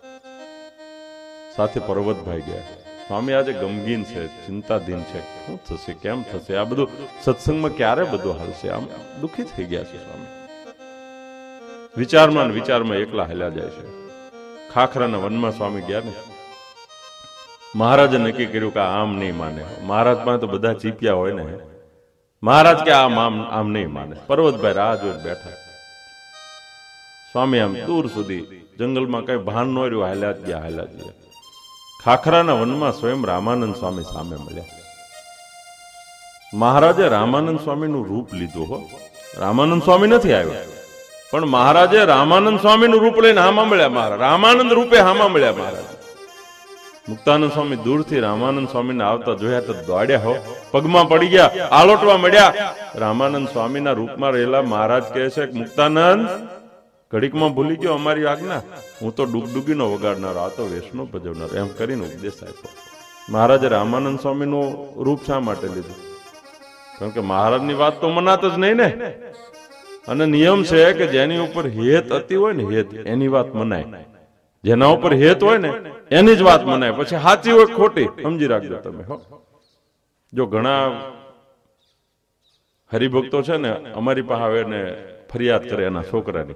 સાથે પર્વતભાઈ ગયા. સ્વામી આજે ગમગીન છે, ચિંતાધીન છે, શું થશે, કેમ થશે, આ બધું સત્સંગમાં ક્યારે બધું હાલશે, આમ દુઃખી થઈ ગયા છે. સ્વામી વિચારમાં વિચારમાં એકલા હાલ્યા જાય છે. ખાખરાના વનમાં સ્વામી ગયા ને, મહારાજે નક્કી કર્યું કે આમ નહીં માને. મહારાજ પાસે તો બધા ચીપિયા હોય ને. મહારાજ કે આમ આમ આમ નહીં માને. પર્વતભાઈ રાહ જોઈને બેઠા. સ્વામી આમ દૂર સુધી જંગલમાં કઈ ભાન ન રહ્યું, હાલ્યા જ ગયા, હાલ્યા જ ગયા. ખાખરાના વનમાં સ્વયં રામાનંદ સ્વામી સામે મળ્યા. મહારાજે રામાનંદ સ્વામીનું રૂપ લીધું હો. રામાનંદ સ્વામી નથી આવ્યા, પણ મહારાજે રામાનંદ સ્વામીનું રૂપ લઈને હામા મળ્યા. મહારાજ રામાનંદ રૂપે હામા મળ્યા. મહારાજ મુક્તાનંદ સ્વામી દૂરથી રામાનંદ સ્વામીને આવતા જોયા તો દોડ્યા હો, પગમાં પડી ગયા, આલોટવા મળ્યા. રામાનંદ સ્વામીના રૂપમાં રહેલા મહારાજ કહે છે, મુક્તાનંદ ઘડીકમાં ભૂલી ગયો અમારી આજ્ઞા, હું તો ડુગડુગીનો વગાડનાર, આ તો વૈષ્ણવ ભજવનાર, એમ કરીને ઉપદેશ આપ્યો. મહારાજે રામાનંદ સ્વામીનું રૂપ શા માટે લીધું? કારણ કે મહારાજની વાત તો મનાત જ નહીં ને. અને નિયમ છે કે જેની ઉપર હેત અતિ હોય ને, હેત એની વાત મનાય. જેના ઉપર હેત હોય ને એની જ વાત મનાય. પછી સાચી હોય ખોટી સમજી રાખજો તમે હો. જો ઘણા હરિભક્તો છે ને અમારી પાસે આવે ને ફરિયાદ કરે એના છોકરાની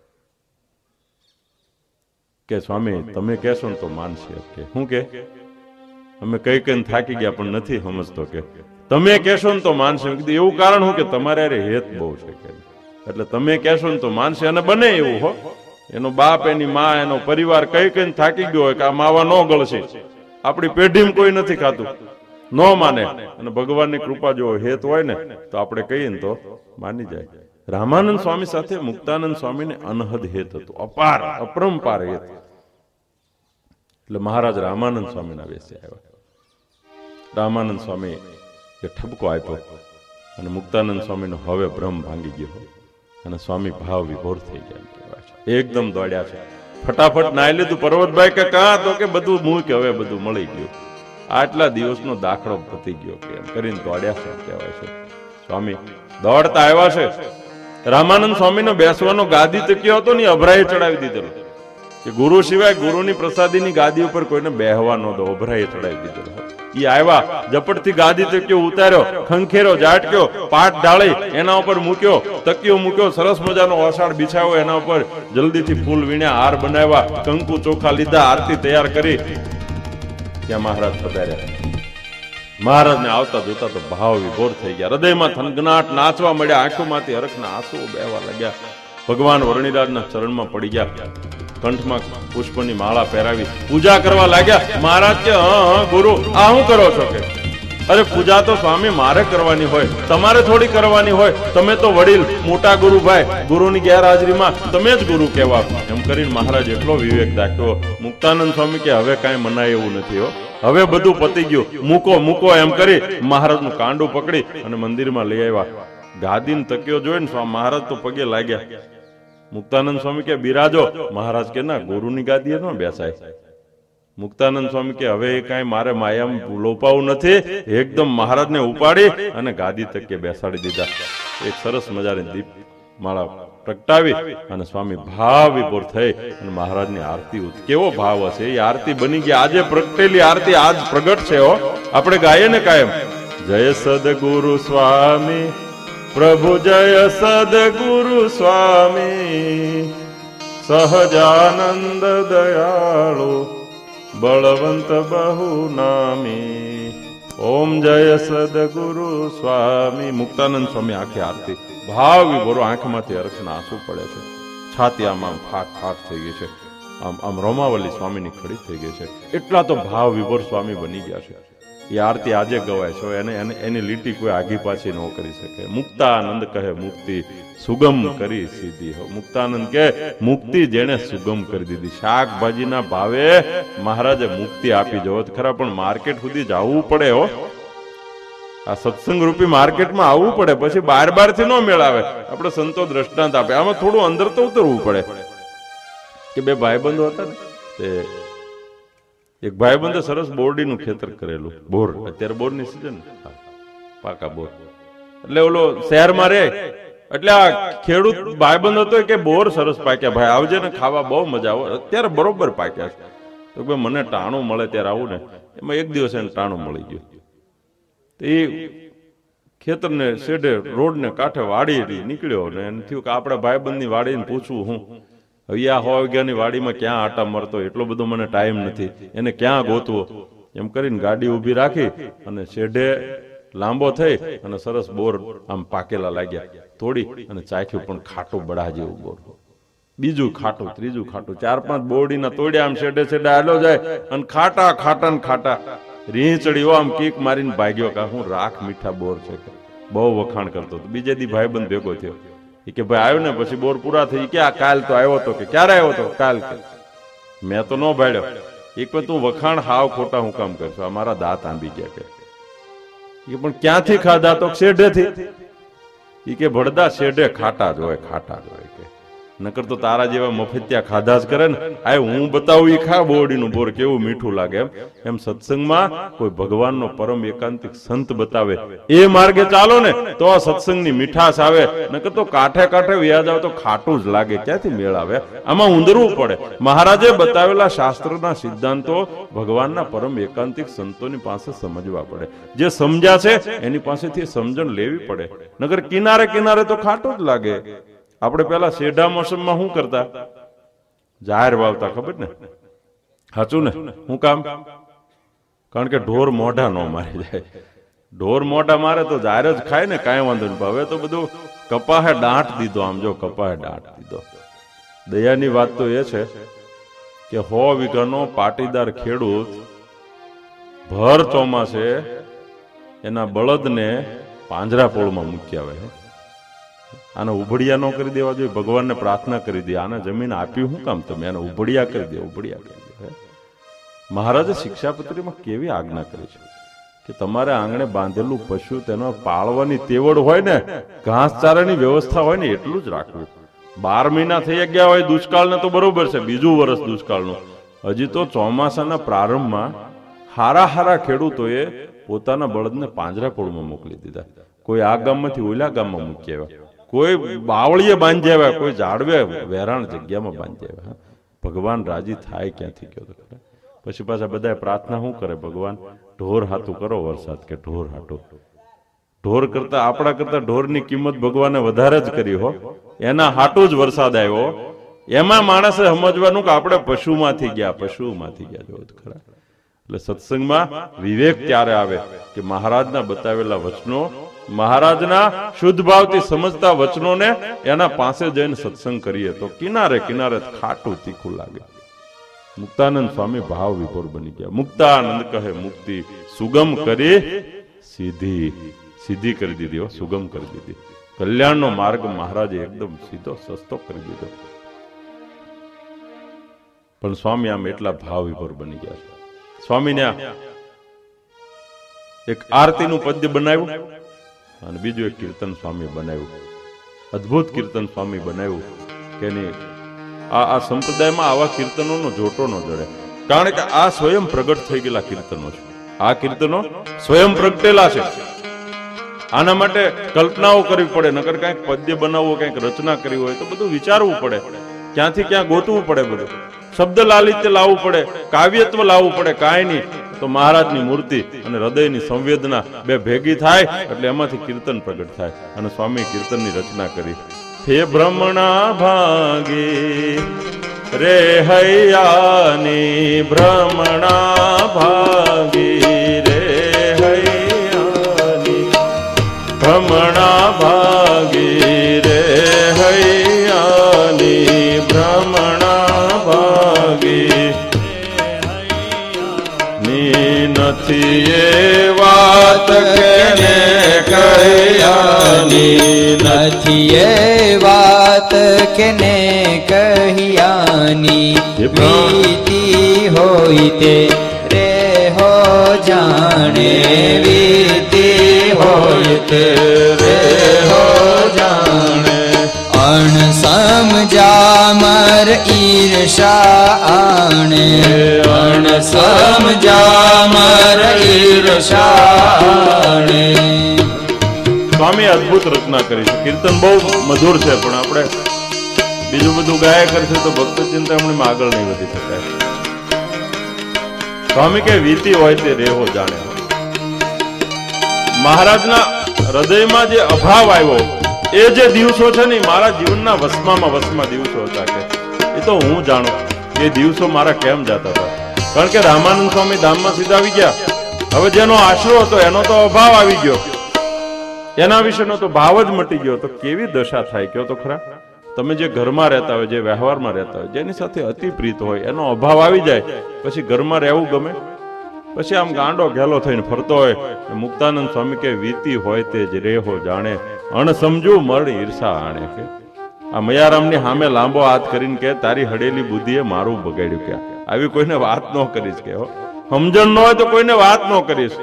કે સ્વામી તમે કહેશો ને તો માનશે. કે શું કે અમે કઈ કઈ થાકી ગયા પણ નથી સમજતો. કે તમે કહેશો ને તો માનશે. એવું કારણ શું કે તમારે અરે હેત બહુ છે કે એટલે તમે કહેશો ને તો માનશે. અને બને એવું હો, એનો બાપ એની માં એનો પરિવાર કઈ કઈ થાકી ગયો હોય કે આ માવા ન ગળશે, આપણી પેઢીમાં કોઈ નથી ખાતું, ન માને. અને ભગવાનની કૃપા જો હેત હોય ને તો આપણે કહીએ ને તો માની જાય. રામાનંદ સ્વામી સાથે મુક્તાનંદ સ્વામીને અનહદ હેત હતું, અપાર અપરંપાર હેત. એટલે મહારાજ રામાનંદ સ્વામીના વેશે આવ્યા. રામાનંદ સ્વામી એ ઠપકો આપ્યો અને મુક્તાનંદ સ્વામીનો હવે ભ્રમ ભાંગી ગયો અને સ્વામી ભાવ વિભોર થઈ ગયા. એકદમ દોડ્યા છે, ફટાફટ નાઈ લીધું. પર્વતભાઈ કે કા? તો કે બધું મૂક, હવે બધું મળી ગયું, આટલા દિવસનો દાખલો પતી ગયો કે એમ કરીને દોડ્યા છે કહેવાય છે. સ્વામી દોડતા આવ્યા છે. રામાનંદ સ્વામીનો બેસવાનો ગાદી તકિયો હતો ને અભરાએ ચડાવી દીધેલો કે ગુરુ સિવાય ગુરુની પ્રસાદીની ગાદી ઉપર કોઈને બેહવા ન દો, અભરાએ ચડાવી દીધેલો. ઈ આવ્યા, ઝપટથી ગાદી તકિયો ઉતાર્યો, ખંખેરો ઝાટક્યો, પાટ ઢાળી એના ઉપર મૂક્યો, તકિયો મૂક્યો, સરસ મજાનો ઓસાડ બિછાવ્યો, એના ઉપર જલ્દીથી ફૂલ વીણ્યા, હાર બનાવ્યા, કંકુ ચોખા લીધા, આરતી તૈયાર કરી ત્યાં મહારાજ પધાર્યા. મહારાજને આવતા જોતા તો ભાવ વિભોર થઈ ગયા, હૃદયમાં થનગનાટ નાચવા મળ્યા, આંખોમાંથી હરખના આંસુઓ બેહવા લાગ્યા. ભગવાન વરણીરાજના ચરણમાં પડી ગયા, કંઠમાં પુષ્પની માળા પહેરાવી પૂજા કરવા લાગ્યા. મહારાજ કે હા હા ગુરુ આ શું કરો છો? કે અરે પૂજા તો સ્વામી મારે કરવાની હોય, તમારે થોડી કરવાની હોય, તમે તો વડીલ મોટા ગુરુભાઈ, ગુરુની ગેરહાજરીમાં તમે જ ગુરુ કહેવા. એમ કરીને મહારાજ એટલો વિવેક દાખ્યો. મુક્તાનંદ સ્વામી કે હવે કાંઈ મનાય એવું નથી હો, હવે બધું પતી ગયું, મૂકો મૂકો એમ કરી મહારાજનું કાંડું પકડી અને મંદિરમાં લઈ આવ્યા. ગાદીને તકિયો જોઈને સ્વામી મહારાજ તો પગે લાગ્યા. મુક્તાનંદ સ્વામી કે બિરાજો. મહારાજ કે ના, ગુરુની ગાદીએ ન બેસાય. મુક્તાનંદ સ્વામી કે હવે એ કાંઈ મારે માયામાં લોપાવું નથી. એકદમ મહારાજને ઉપાડી અને ગાદી તકે બેસાડી દીધા. એક સરસ મજાની દીપ માળા પ્રગટાવી અને સ્વામી ભાવ વિભોર થઈ અને મહારાજની આરતી ઉત કેવો ભાવ હશે એ આરતી બની ગઈ. આજે પ્રગટેલી આરતી આજ પ્રગટ છે હો. આપણે ગાઈએ ને કાયમ જય સદગુરુ સ્વામી પ્રભુ જય સદગુરુ સ્વામી સહજાનંદ દયાળુ બળવંત બહુ નામી ઓમ જય સદગુરુ સ્વામી. મુક્તાનંદ સ્વામી આખી આરતી ભાવ વિભોરો આંખમાંથી અરખના આંસુ પડે છે. છાતી આમ આમ ફાટ ફાટ થઈ ગઈ છે. આમ આમ રોમાવલી સ્વામીની ખડી થઈ ગઈ છે. એટલા તો ભાવ વિભોર સ્વામી બની ગયા છે. એ આરતી આજે ગવાય છે. એને એને એની લીટી કોઈ આગી પાછી ન કરી શકે. મુક્તાનંદ કહે મુક્તિ સુગમ કરી સીધી હો. મુક્તાનંદ કે મુક્તિ જેને સુગમ કરી દીધી. શાકભાજીના ભાવે મહારાજે મુક્તિ આપી જવો ખરા, પણ માર્કેટ સુધી જવું પડે હો. આ સત્સંગ રૂપી માર્કેટમાં આવવું પડે, પછી બાર બાર થી ન મેળાવે. આપણે સંતો દ્રષ્ટાંત આપે. આમાં થોડું અંદર તો ઉતરવું પડે. કે બે ભાઈબંધો હતા ને તે એક ભાઈબંધે સરસ બોરડીનું ખેતર કરેલું. બોર અત્યારે બોરની સિઝન, પાકા બોર. એટલે ઓલો શહેરમાં રે એટલે આ ખેડૂત ભાઈબંધ હતો કે બોર સરસ પાક્યા, ભાઈ આવજે ને ખાવા બહુ મજા આવે. અત્યારે બરોબર પાક્યા છે. તો ભાઈ મને ટાણું મળે ત્યારે આવું ને. એમાં એક દિવસ એને ટાણું મળી ગયું. એ ખેતરને શેઢે રોડને કાંઠે વાડી નીકળ્યો ને એને થયું કે આપણા ભાઈબંધની વાડીને પૂછવું હું હવે આ સો વાગ્યાની વાડીમાં ક્યાં આટા મરતો, એટલો બધો મને ટાઈમ નથી, એને ક્યાં ગોતવો. એમ કરીને ગાડી ઊભી રાખી અને શેઢે લાંબો થઈ અને સરસ બોર આમ પાકેલા લાગ્યા. તોડી અને ચાખ્યું, પણ ખાટું બડા જેવું બોર. બીજું ખાટું, ત્રીજું ખાટું, ચાર પાંચ બોરડીના તોડ્યા. આમ શેઢે શેઢે હાલો જાય અને ખાટા ખાટા ને ખાટા. રીંચડીઓ આમ કીક મારીને ભાગ્યો કે હું રાખ મીઠા બોર છે. બહુ વખાણ કરતો હતો. બીજે દી ભાઈબંધ ભેગો થયો. એ કે ભાઈ આવ્યો ને પછી બોર પૂરા થઈ. કે આ કાલ તો આવ્યો હતો. કે ક્યારે આવ્યો હતો? કાલ. કે મેં તો ન ભાડ્યો. એક વાર તું વખાણ હાવ ખોટા હું કામ કરશો? અમારા દાંત આંબી ગયા. કે એ પણ ક્યાંથી ખાધા? તો શેઢેથી. એ કે ભડદા શેઢે ખાટા જ હોય, ખાટા જ હોય. કે નકર તો તારા જેવા મફતિયા ખાધા જ કરે ને. આ હું બતાવું એ ખા બોરડીનું બોર કેવું મીઠું લાગે. એમ એમ સત્સંગમાં કોઈ ભગવાનનો પરમ એકાંતિક સંત બતાવે એ માર્ગે ચાલો ને તો આ સત્સંગની મીઠાશ આવે. નકર તો કાંઠે કાંઠે વ્યાજ આવે તો ખાટું જ લાગે. ક્યાંથી મેળ આવે? આમાં ઊંધરવું પડે. મહારાજે બતાવેલા શાસ્ત્રના સિદ્ધાંતો ભગવાનના પરમ એકાંતિક સંતોની પાસે સમજવા પડે. જે સમજ્યા છે એની પાસેથી સમજણ લેવી પડે. નકર કિનારે કિનારે તો ખાટું જ લાગે. આપણે પેલા શેઢા મોસમમાં શું કરતા? જાહેર વાવતા, ખબર ને? સાચું ને? શું કામ? કારણ કે ઢોર મોઢા ન મારી જાય. ઢોર મોઢા મારે તો જાહેર જ ખાય ને, કાંઈ વાંધો નહીં. હવે તો બધું કપાહે દાંટ દીધો. આમ જો કપાહે દાંટ દીધો. દયાની વાત તો એ છે કે સો વીઘાનો પાટીદાર ખેડૂત ભર ચોમાસે એના બળદને પાંજરાપોળમાં મૂકી આવે. આને ઉભડિયા ન કરી દેવા જોઈએ. ભગવાનને પ્રાર્થના કરી દે, આને જમીન આપ્યું શું કામ તમે? આને ઉભડિયા કરી દે, ઉભડિયા કરી દે. મહારાજે શિક્ષાપત્રીમાં કેવી આજ્ઞા કરી છે કે તમારે આંગણે બાંધેલું પશુ તેનો પાળવાની તેવડ હોય ને, ઘાસચારાની વ્યવસ્થા હોય ને, એટલું જ રાખવું. બાર મહિના થઈ ગયા હોય દુષ્કાળને તો બરોબર છે, બીજું વર્ષ દુષ્કાળનું. હજી તો ચોમાસાના પ્રારંભમાં હારા હારા ખેડૂતોએ પોતાના બળદને પાંજરાપોળમાં મોકલી દીધા. કોઈ આ ગામમાંથી ઓલા ગામમાં મૂકી આવ્યા, કોઈ બાવળીએ બાંધી આવ્યા, કોઈ ઝાડવે વેરાણ જગ્યામાં બાંધી આવ્યા. ભગવાન રાજી થાય ક્યાંથી કયો? પછી પાછા બધા પ્રાર્થના શું કરે? ભગવાન ઢોર હાથું કરો વરસાદ. કે ઢોર હાટું? ઢોર કરતા આપણા કરતા ઢોરની કિંમત ભગવાને વધારે જ કરી હો. એના હાટું જ વરસાદ આવ્યો. એમાં માણસે સમજવાનું કે આપણે પશુમાંથી ગયા, પશુમાંથી ગયા. જો ખરા. એટલે સત્સંગમાં વિવેક ત્યારે આવે કે મહારાજના બતાવેલા વચનો, મહારાજના શુદ્ધ ભાવથી સમજતા વચનોને એના પાસે જઈને સત્સંગ કરીએ તો કિનારે કિનારે ખાટું તીખું લાગે. મુક્તાનંદ સ્વામી ભાવ વિભોર બની ગયા. મુક્તાનંદ કહે મુક્તિ સુગમ કરી સીધી. સીધી કરી દીધી, સુગમ કરી દીધી. કલ્યાણનો માર્ગ મહારાજે એકદમ સીધો સસ્તો કરી દીધો. પણ સ્વામી આમ એટલા ભાવ વિભોર બની ગયા છે. સ્વામીને એક આરતીનું પદ્ય બનાવ્યું અને બીજું એક કીર્તન સ્વામી બનાવ્યું. અદ્ભુત કીર્તન સ્વામી બનાવ્યું કે આ આ સંપ્રદાયમાં આવા કીર્તનોનો જોટો ન જડે. કારણ કે આ સ્વયં પ્રગટ થઈ ગયેલા કીર્તનો છે. આ કીર્તનો સ્વયં પ્રગટેલા છે. આના માટે કલ્પનાઓ કરવી પડે, નકર કંઈક પદ્ય બનાવવું, કંઈક રચના કરવી હોય તો બધું વિચારવું પડે, ક્યાંથી ક્યાં ગોતવું પડે, બધું શબ્દ લાલિત્ય લાવવું પડે, કાવ્યત્વ લાવવું પડે. કાંઈ નહીં તો મહારાજની મૂર્તિ અને હૃદયની સંવેદના બે ભેગી થાય એટલે એમાંથી કીર્તન પ્રગટ થાય. અને સ્વામી કીર્તનની રચના કરી. હે ભ્રમણા ભાગી રે હૈયાની, ભ્રમણા ભાગી રે હૈયાની, ભ્રમણા ભાગી રે હૈયાની, ભ્રમણા ભાગી ની નથી એ વાત કેને કહિયાની, નથી એ વાત કેને કહિયાની, વીતી હોય તે રે હો જાણે, વીતી હોય તે રે હો જાણે. અણ સમજા મર ઈર્ષા આણે, અણ સમજા મર ઈર્ષા આણે. સ્વામી અદભુત રચના કરી છે. કીર્તન બહુ મધુર છે, પણ આપણે બીજું બધું ગાયા કરશે તો ભક્ત ચિંતામણીમાં આગળ નહીં વધી શકાય. સ્વામી કે વીતી હોય તે રેહો જાણે. મહારાજના હૃદયમાં જે અભાવ આવ્યો એ જે દિવસો છે ને મારા જીવનના વસમાં વસમાં દિવસો હતા કે એ તો હું જાણું એ દિવસો મારા કેમ જતા હતા. કારણ કે રામાનંદ સ્વામી ધામમાં સીધા આવી ગયા. હવે જેનો આશરો હતો એનો તો અભાવ આવી ગયો, એના વિશેનો તો ભાવ જ મટી ગયો. તો કેવી દશા થાય કયો તો ખરા. તમે જે ઘરમાં રહેતા હોય, જે વ્યવહારમાં રહેતા હોય, જેની સાથે અતિ પ્રીત હોય, એનો અભાવ આવી જાય પછી ઘરમાં રહેવું ગમે? પછી આમ ગાંડો ઘેલો થઈને ફરતો હોય. મુક્તાનંદ સ્વામી કે વીતી હોય તે જ રેહો જાણે, અણ સમજુ મળ ઈર્ષા આણે. કે આ મયારામની સામે લાંબો હાથ કરીને કે તારી હડેલી બુદ્ધિએ મારું બગાડ્યું. કે આવી કોઈને વાત ન કરીશ, કે સમજણ ન હોય તો કોઈને વાત ન કરીશ.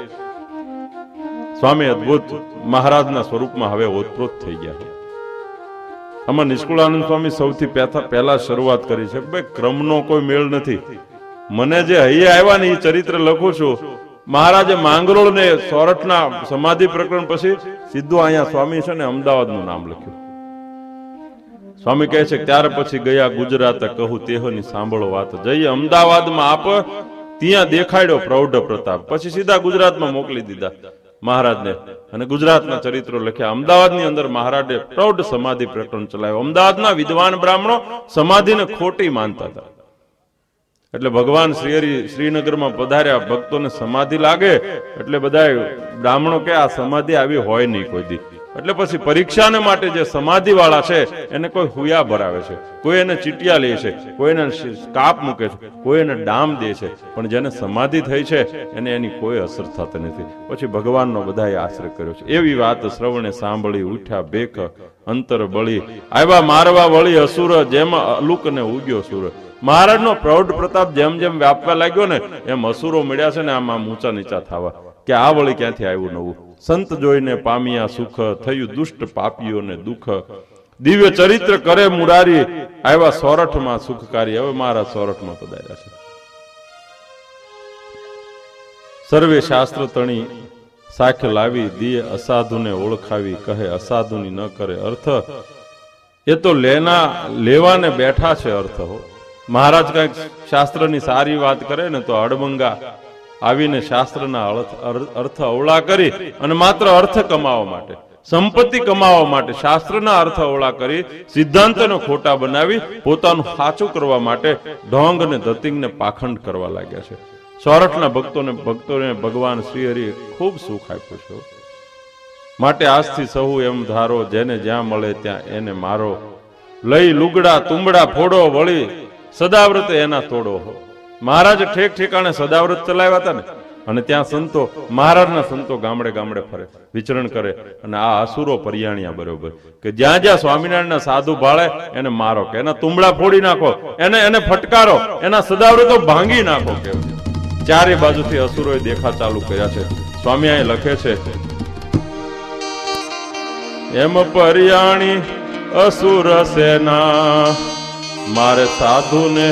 સ્વામી અદભુત મહારાજના સ્વરૂપમાં હવે ઓતપ્રોત થઈ ગયા. આમાં નિષ્કુળાનંદ સ્વામી સૌથી પહેલા શરૂઆત કરી છે. ભાઈ ક્રમનો કોઈ મેળ નથી. મને જે અહીંયા આવ્યા ને એ ચરિત્ર લખું છું. મહારાજે માંગરોળ ને સોરઠના સમાધિ પ્રકરણ પછી સીધું અહીંયા સ્વામી છે ને અમદાવાદનું નામ લખ્યું. સ્વામી કહે છે ત્યાર પછી ગયા ગુજરાત કહું તેહોની સાંભળો વાત, જઈએ અમદાવાદમાં આપ ત્યાં દેખાડ્યો પ્રૌઢ પ્રતાપ. પછી સીધા ગુજરાતમાં મોકલી દીધા મહારાજને અને ગુજરાતના ચરિત્રો લખ્યા. અમદાવાદની અંદર મહારાજે પ્રૌઢ સમાધિ પ્રકરણ ચલાવ્યું. અમદાવાદના વિદ્વાન બ્રાહ્મણો સમાધિને ખોટી માનતા હતા. એટલે ભગવાન શ્રીહરિ શ્રીનગરમાં પધાર્યા, ભક્તોને સમાધિ લાગે એટલે બધા બ્રાહ્મણો કે આ સમાધિ આવી હોય નહીં કોઈ દી. એટલે પછી પરીક્ષાને માટે જે સમાધિ વાળા છે એને કોઈ હુયા ભરાવે છે, કોઈ એને ચીટિયા લે છે, કોઈ એને કાપ મૂકે છે, કોઈ એને ડામ દે છે, પણ જેને સમાધિ થઈ છે એને એની કોઈ અસર થતી નથી. પછી ભગવાનનો બધાએ આશ્રય કર્યો છે. એવી વાત શ્રવણે સાંભળી ઉઠ્યા બેક અંતર બળી, આવ્યા મારવા વળી અસુર, જેમ અલુક ને ઉગ્યો સુર. મહારાજનો પ્રૌઢ પ્રતાપ જેમ જેમ વ્યાપવા લાગ્યો ને એમ અસુરો મળ્યા છે ને આમ આમ ઊંચા નીચા થવા, કે આ વળી ક્યાંથી આવ્યું નવું. સંત જોઈને પામ્યા સુખ, થયું દુષ્ટ પાપીઓને દુઃખ. દિવ્ય ચરિત્ર કરે મુરારી, આવ્યા સોરઠમાં સુખકારી. હવે મારા સોરઠમાં પધાર્યા છે. સર્વે શાસ્ત્ર તણી સાખ્ય લાવી, દિયે અસાધુને ઓળખાવી, કહે અસાધુની ન કરે અર્થ. એ તો લેના લેવાને બેઠા છે અર્થ. હો મહારાજ કઈક શાસ્ત્રની સારી વાત કરે ને તો અડબંગા આવીને શાસ્ત્રના અર્થ અવળા કરી અને માત્ર અર્થ કમાવા માટે, સંપત્તિ કમાવા માટે શાસ્ત્રના અર્થ અવળા કરી સિદ્ધાંતનો ખોટા બનાવી પોતાનું સાચું કરવા માટે ઢોંગ ને ધતિંગને પાખંડ કરવા લાગ્યા છે. સોરઠના ભક્તોને ભક્તોને ભગવાન શ્રીહરિએ ખૂબ સુખ આપ્યું છે. માટે આજથી સહુ એમ ધારો, જેને જ્યાં મળે ત્યાં એને મારો. લઈ લુગડા તુંબડા ફોડો, વળી સદાવ્રત એના તોડો. મહારાજ ઠેક ઠેકાણે સદાવ્રત ચલાવ્યા હતા ને, અને ત્યાં સંતો મહારાજના સંતો ગામડે ગામડે ફરે, વિચરણ કરે. અને આ અસુરો પરિયાણ્યા બરોબર કે જ્યાં જ્યાં સ્વામિનારાયણના સાધુ ભાળે એને મારો, કે એના તુંબડા ફોડી નાખો, એને એને ફટકારો, એના સદાવ્રતો ભાંગી નાખો. કેવું ચારે બાજુથી અસુરોએ દેખા ચાલુ કર્યા છે. સ્વામી અહીં લખે છે એમ પરિયાણી અસુર સેના, મારે સાધુને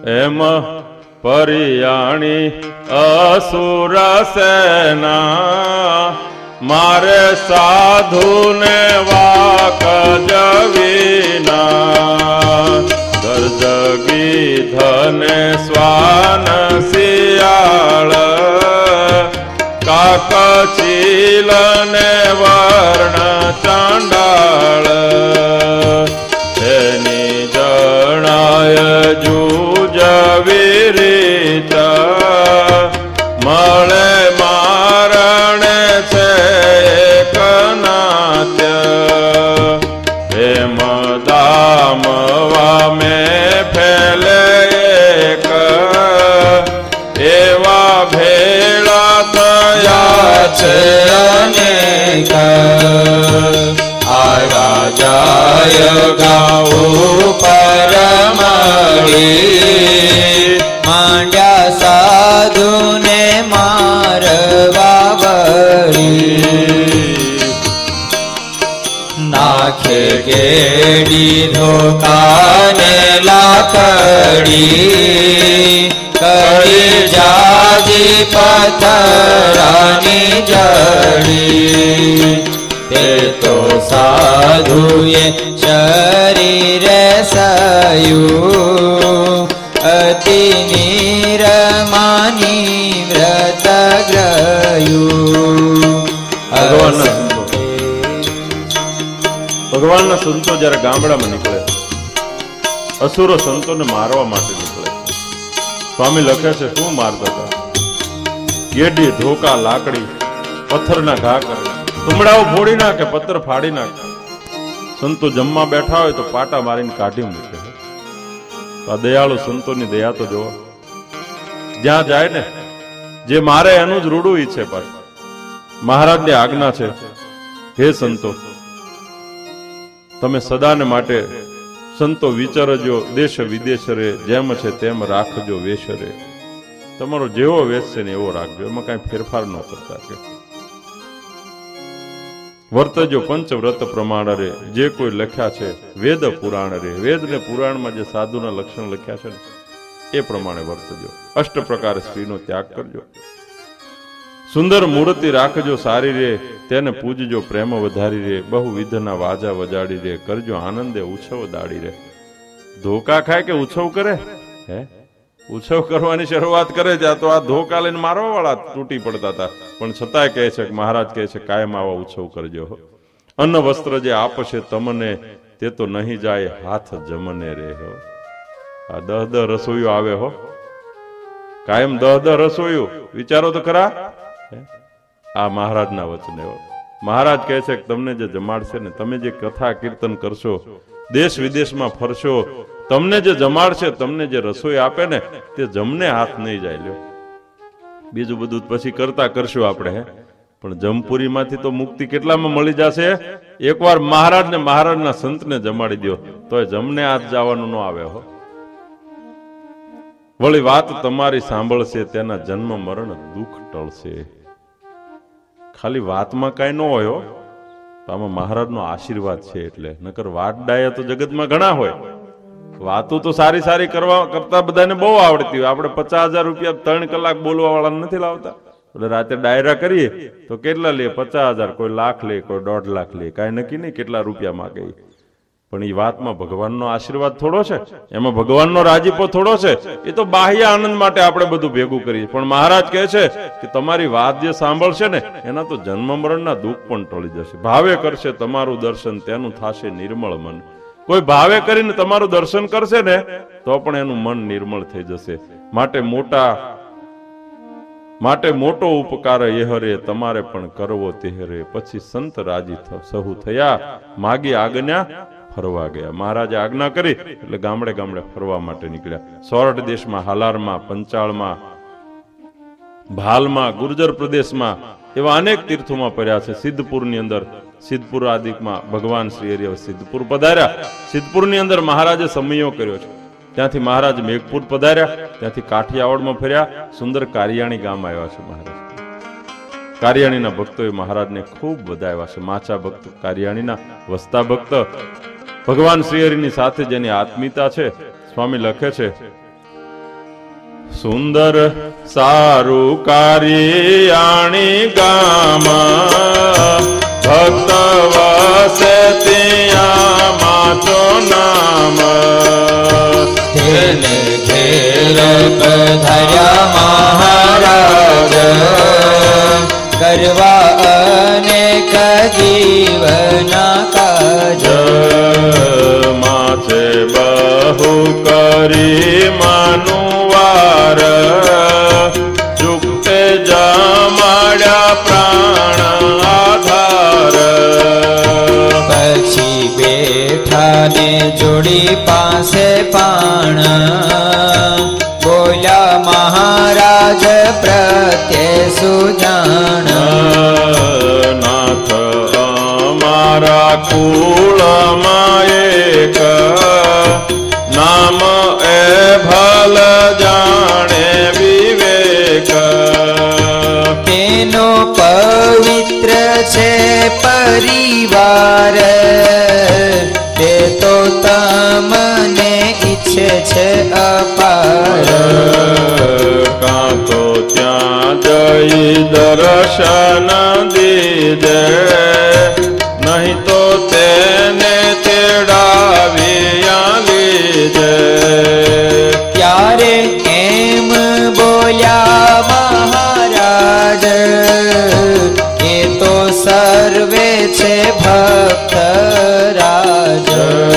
એમ પરિયાણી અસુર સેના મારે સાધુ ને વાક જવીના ગરજગી ધને શ્વાન શિયાળ કાક ચીલ ને વર્ણ ચાંડાળ એની જણાય જૂજ વિરીત મળે મારણે છે કનાત્ય એમ દામવા મેં ફેલે એક એવા ભેળા થયા છે અનેક આ રાજાય ગાવું પરમાળી માંડ્યા સાધુને મારવા વળી નાખે ગેડી ધોકાને લાકડી કરી જાજી પથરાની જડી તે તો સાધુએ શરીરે સયું અતિ નિરમાની વ્રત ગ્રયું ભગવાનના સંતો જયારે ગામડામાં નીકળે અસુરો સંતોને મારવા માટે નીકળે. સ્વામી લખે છે શું મારતા હતા? ગેડી ધોકા લાકડી પથ્થરના ઘા કરે, તુમડાઓ ફોડી નાખે, પથ્થર ફાડી નાખે. સંતો જમવા બેઠા હોય તો પાટા મારીને કાઢી મૂકે. આ દયાળુ સંતોની દયા તો જોવો. જ્યાં જાય ને જે મારે એનું જ રૂડું ઈચ્છે. પાછું મહારાજની આજ્ઞા છે, હે સંતો તમે સદાને માટે સંતો વિચરજો, દેશ વિદેશ રે, જેમ છે તેમ રાખજો વેશ રે. તમારો જેવો વેશ છે ને એવો રાખજો, એમાં કઈ ફેરફાર ન કરતા. કે વર્તજો પંચવ્રત પ્રમાણ રે, જે કોઈ લખ્યા છે વેદ પુરાણ રે. વેદ ને પુરાણમાં જે સાધુના લક્ષણ લખ્યા છે ને એ પ્રમાણે વર્તજો. અષ્ટ પ્રકારે સ્ત્રીનો ત્યાગ કરજો. સુંદર મૂર્તિ રાખજો સારી રે, તેને પૂજજો પ્રેમ વધારી રે. બહુવિધના વાજા વજાડી રે, કરજો આનંદે ઉછવ દાડી રે. ધોકા ખાય કે ઉછવ કરે? હે ઉછવ કરવાની શરૂઆત કરે ત્યાં તો આ ધોકા લઈને મારવા વાળા તૂટી પડતા હતા. પણ છતાંય કહે છે કે મહારાજ કહે છે કાયમ આવા ઉછવ કરજો. અન્ન વસ્ત્ર જે આપશે તમને તે તો નહીં જાય હાથ જમને રે. હો આ દહ દહ રસોઈઓ આવે હો, કાયમ દહ દહ રસોઈઓ. વિચારો તો ખરા. આ મહારાજના વચને હો. મહારાજ કહે છે કે તમને જે જમાડશે ને, તમે જે કથા કીર્તન કરશો, દેશ વિદેશમાં ફરશો, તમને જે જમાડશે, તમને જે રસોઈ આપે ને તે જમને હાથ નહીં જાય. લ્યો બીજું બધું પછી કરતા કરશું આપણે. હે પણ જમપુરીમાંથી તો મુક્તિ કેટલામાં મળી જશે? એકવાર મહારાજ ને મહારાજના સંતને જમાડી દો તો જમને હાથ જવાનું ન આવે. હો વળી વાત તમારી સાંભળશે, તેના જન્મ મરણ દુઃખ ટળશે. ખાલી વાતમાં કઈ ન હોય. આમાં મહારાજનો આશીર્વાદ છે એટલે. નકર વાત ડાયા તો જગતમાં ઘણા હોય. વાતો તો સારી સારી કરવા કરતા બધાને બહુ આવડતી હોય. આપણે પચાસ હજાર રૂપિયા ત્રણ કલાક બોલવા વાળા નથી લાવતા. એટલે રાતે ડાયરા કરીએ તો કેટલા લે? પચાસ હજાર. કોઈ લાખ લે, કોઈ દોઢ લાખ લે, કાંઈ નક્કી નહીં કેટલા રૂપિયા માગે. પણ એ વાતમાં ભગવાનનો આશીર્વાદ થોડો છે, એમાં ભગવાનનો રાજીપો થોડો છે. એ તો બાહ્ય આનંદ માટે આપણે બધું ભેગું કરીએ. પણ મહારાજ કહે છે કે તમારી વાત જે સાંભળશે ને એના તો જન્મ મરણના દુઃખ પણ ટળી જશે. ભાવે કરશે તમારું દર્શન, તેનું થાશે નિર્મળ મન. કોઈ ભાવે કરીને તમારું દર્શન કરશે ને તો પણ એનું મન નિર્મળ થઈ જશે. માટે મોટા માટે મોટો ઉપકાર એહરે તમારે પણ કરવો તેહરે. પછી સંત રાજી સહુ થયા, માગી આજ્ઞા ફરવા ગયા. મહારાજે આજ્ઞા કરી એટલે ગામડે ગામડે ફરવા માટે નીકળ્યા. સોરઠ દેશમાં, હાલારમાં, પંચાળમાં, ભાલમાં, ગુર્જર પ્રદેશમાં એવા અનેક તીર્થોમાં ફર્યા છે. સિદ્ધપુરની અંદર, સિદ્ધપુર આદિકમાં ભગવાન શ્રી હરિ સિદ્ધપુર પધાર્યા. સિદ્ધપુરની અંદર મહારાજે સમયો કર્યો છે. ત્યાંથી મહારાજ મેઘપુર પધાર્યા, ત્યાંથી કાઠિયાવાડમાં ફર્યા, સુંદર કારિયાણી ગામ આવ્યા છે મહારાજ. કારિયાણીના ભક્તોએ મહારાજને ખૂબ વધાવ્યા છે. માચા ભક્ત, કારિયાણીના વસતા ભક્ત, ભગવાન શ્રી હરિની સાથે જેની આત્મીયતા છે. સ્વામી લખે છે સુંદર સારું કાર્યાણી ગામ ભક્ત વસે ત્યાં માચો નામ તેને ઘેર પધાર્યા મહારાજ કરવા અનેક જીવના કાજ માથે બહુ કરી માનુવાર ચૂકતે જમાડ્યા પ્રાણ આધાર પછી બેઠા ને જોડી પાસે પાણ બોલ્યા મહારાજ પ્રત્યે સુજાણ નાથ અમારા કુળમાં એક નામ એ ભલ જાણે વિવેક તેનો પવિત્ર છે પરિવાર તે તો તમને ઈચ્છે છે અપાર કાં તો ત્યાં જઈ દર્શન દીજે નહીં તો તેને તેડાવ્યા લીજે ત્યારે એમ બોલ્યા મહારાજ એ તો સર્વે છે ભક્ત રાજ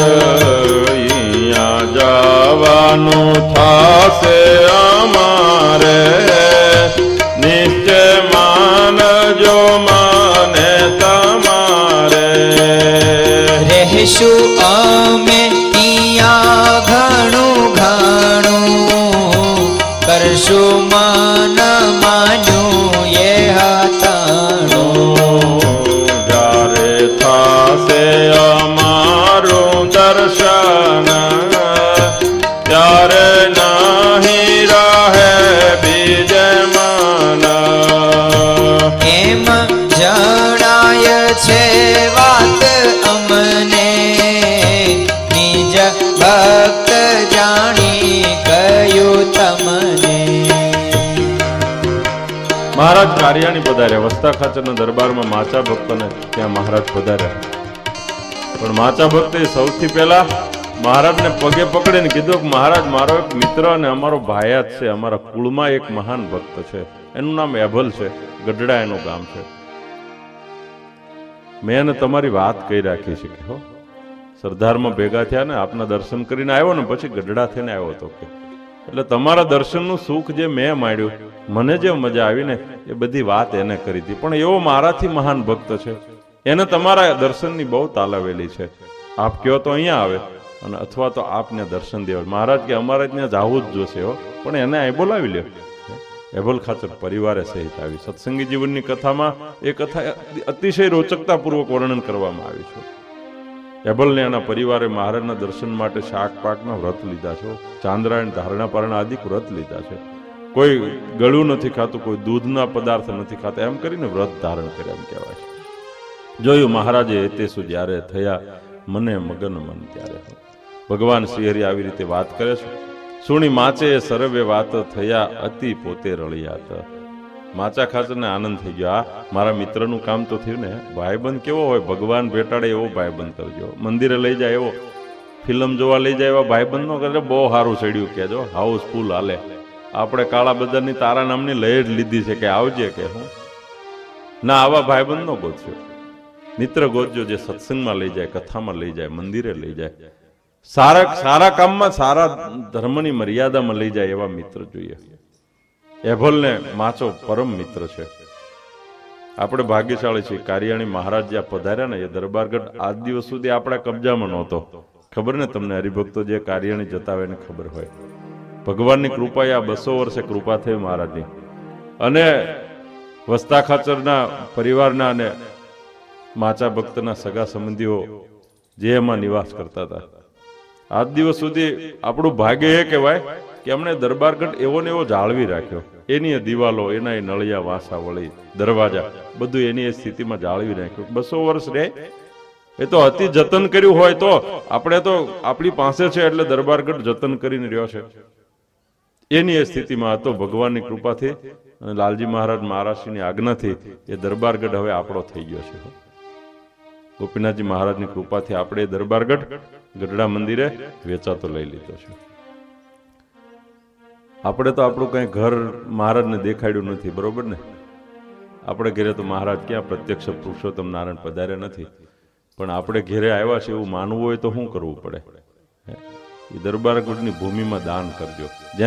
અહીંયા જવાનું થાશે અમારે નિશ્ચય માનજો મને તમારે રહેશું અમે ત્યાં ઘણું ઘણું કરશું મન માન્યું એ હાથાણું જ્યારે થાશે અમારું દર્શન ત્યારે નહીં રહે બીજે મન એમ જણાય છે વાત અમને નિજ ભક્ત જાણી ગયું તમને મહારાજ કારિયાણી પધાર્યા. વસ્તા ખાચરના દરબારમાં માચા ભક્તોને ત્યાં મહારાજ પધાર્યા. પણ માચા ભક્તે સૌથી પહેલા મહારાજને પગે પકડીને કીધું કે મહારાજ મારો એક મિત્ર અને અમારો ભાયાત છે, અમારા કુળમાં એક મહાન ભક્ત છે, એનું નામ એભલ છે, ગઢડા એનું ગામ છે. મેં એને તમારી વાત કહી રાખી છે કે હો સરદારમાં ભેગા થયા ને આપના દર્શન કરીને આવ્યો ને પછી ગઢડા થઈને આવ્યો હતો કે એટલે તમારા દર્શનનું સુખ જે મેં માણ્યું, મને જે મજા આવી ને એ બધી વાત એને કરી હતી. પણ એવો મારાથી મહાન ભક્ત છે, એને તમારા દર્શનની બહુ તાલાવેલી છે. આપ કહો તો અહીંયા આવે અને અથવા તો આપને દર્શન દેવા. મહારાજ કે અમારે ત્યાં જવું જ જોશે હો, પણ એને અહીં બોલાવી લ્યો. એભલ ખાચર પરિવારે સહિત આવી. સત્સંગી જીવનની કથામાં એ કથા અતિશય રોચકતા પૂર્વક વર્ણન કરવામાં આવી છે. એભલને એના પરિવારે મહારાજના દર્શન માટે શાક પાકના વ્રત લીધા છે, ચાંદ્રાયણ ધારણા પારણા આદિ વ્રત લીધા છે. કોઈ ગળું નથી ખાતું, કોઈ દૂધના પદાર્થ નથી ખાતા, એમ કરીને વ્રત ધારણ કર્યા એમ કહેવાય છે. જોયું મહારાજે એતેસુ જ્યારે થયા મને મગન મન ત્યારે. ભગવાન શ્રીહરિ આવી રીતે વાત કરે છે. સુણી માચે સર્વે વાત થયા અતિ પોતે રળિયાત. માચા ખાચરને આનંદ થઈ ગયો. આ મારા મિત્રનું કામ તો થયું ને. ભાઈબંધ કેવો હોય, ભગવાન ભેટાડે એવો ભાઈબંધ કરજો, મંદિરે લઈ જાય એવો, ફિલ્મ જોવા લઈ જાય એવા ભાઈબંધ નો કરે. બહુ સારું ચડ્યું કેજો, હાઉસફુલ હાલે. આપણે કાળા બજારની તારા નામની લઈ જ લીધી છે કે આવજે કે હું ના. આવા ભાઈબંધ નો ગોતજો, મિત્ર ગોતજો જે સત્સંગમાં લઈ જાય, કથામાં લઈ જાય, મંદિરે લઈ જાય, સારા સારા કામમાં સારા ધર્મની મર્યાદામાં લઈ જાય એવા મિત્ર જોઈએ. એભલને માચો પરમ મિત્ર છે. આપણે ભાગ્યશાળી છીએ. કારિયાણી મહારાજ જ્યાં પધાર્યા ને એ દરબારગઢ આજ દિવસ સુધી આપણા કબજામાં નહોતો. ખબર ને તમને હરિભક્તો જે કારિયાણી જતા હોય એને ખબર હોય. ભગવાનની કૃપાએ આ બસો વર્ષે કૃપા થઈ મહારાજની. અને વસ્તા ખાચરના પરિવારના અને માચા ભક્તના સગા સંબંધીઓ જે એમાં નિવાસ કરતા હતા, આજ દિવસ સુધી આપણું ભાગ્ય એ કહેવાય કે અમને દરબારગઢ એવો ને એવો જાળવી રાખ્યો. એની દિવાલો, એના એ નળિયા વાસા વળી દરવાજા બધું એની સ્થિતિમાં જાળવી રાખ્યું. બસો વર્ષ રહે એ તો અતિ જતન કર્યું હોય તો આપણે તો આપણી પાસે છે એટલે દરબારગઢ જતન કરીને રહ્યો છે. એની એ સ્થિતિમાં હતો. ભગવાનની કૃપાથી અને લાલજી મહારાજ મહારાજની આજ્ઞાથી એ દરબારગઢ હવે આપણો થઈ ગયો છે. ગોપીનાથજી મહારાજની કૃપાથી આપણે એ દરબારગઢ ગઢડા મંદિરે વેચાતો લઈ લીધો છે. આપણે તો આપણું કઈ ઘર મહારાજને દેખાડ્યું નથી, બરોબર ને? આપણે ઘેરે તો મહારાજ ક્યાં પ્રત્યક્ષ પુરુષોત્તમ નારાયણ પધાર્યા નથી, પણ આપણે ઘેરે આવ્યા છે એવું માનવું હોય તો શું કરવું પડે? એ દરબારગઢની ભૂમિમાં દાન કરજો. જ્યાં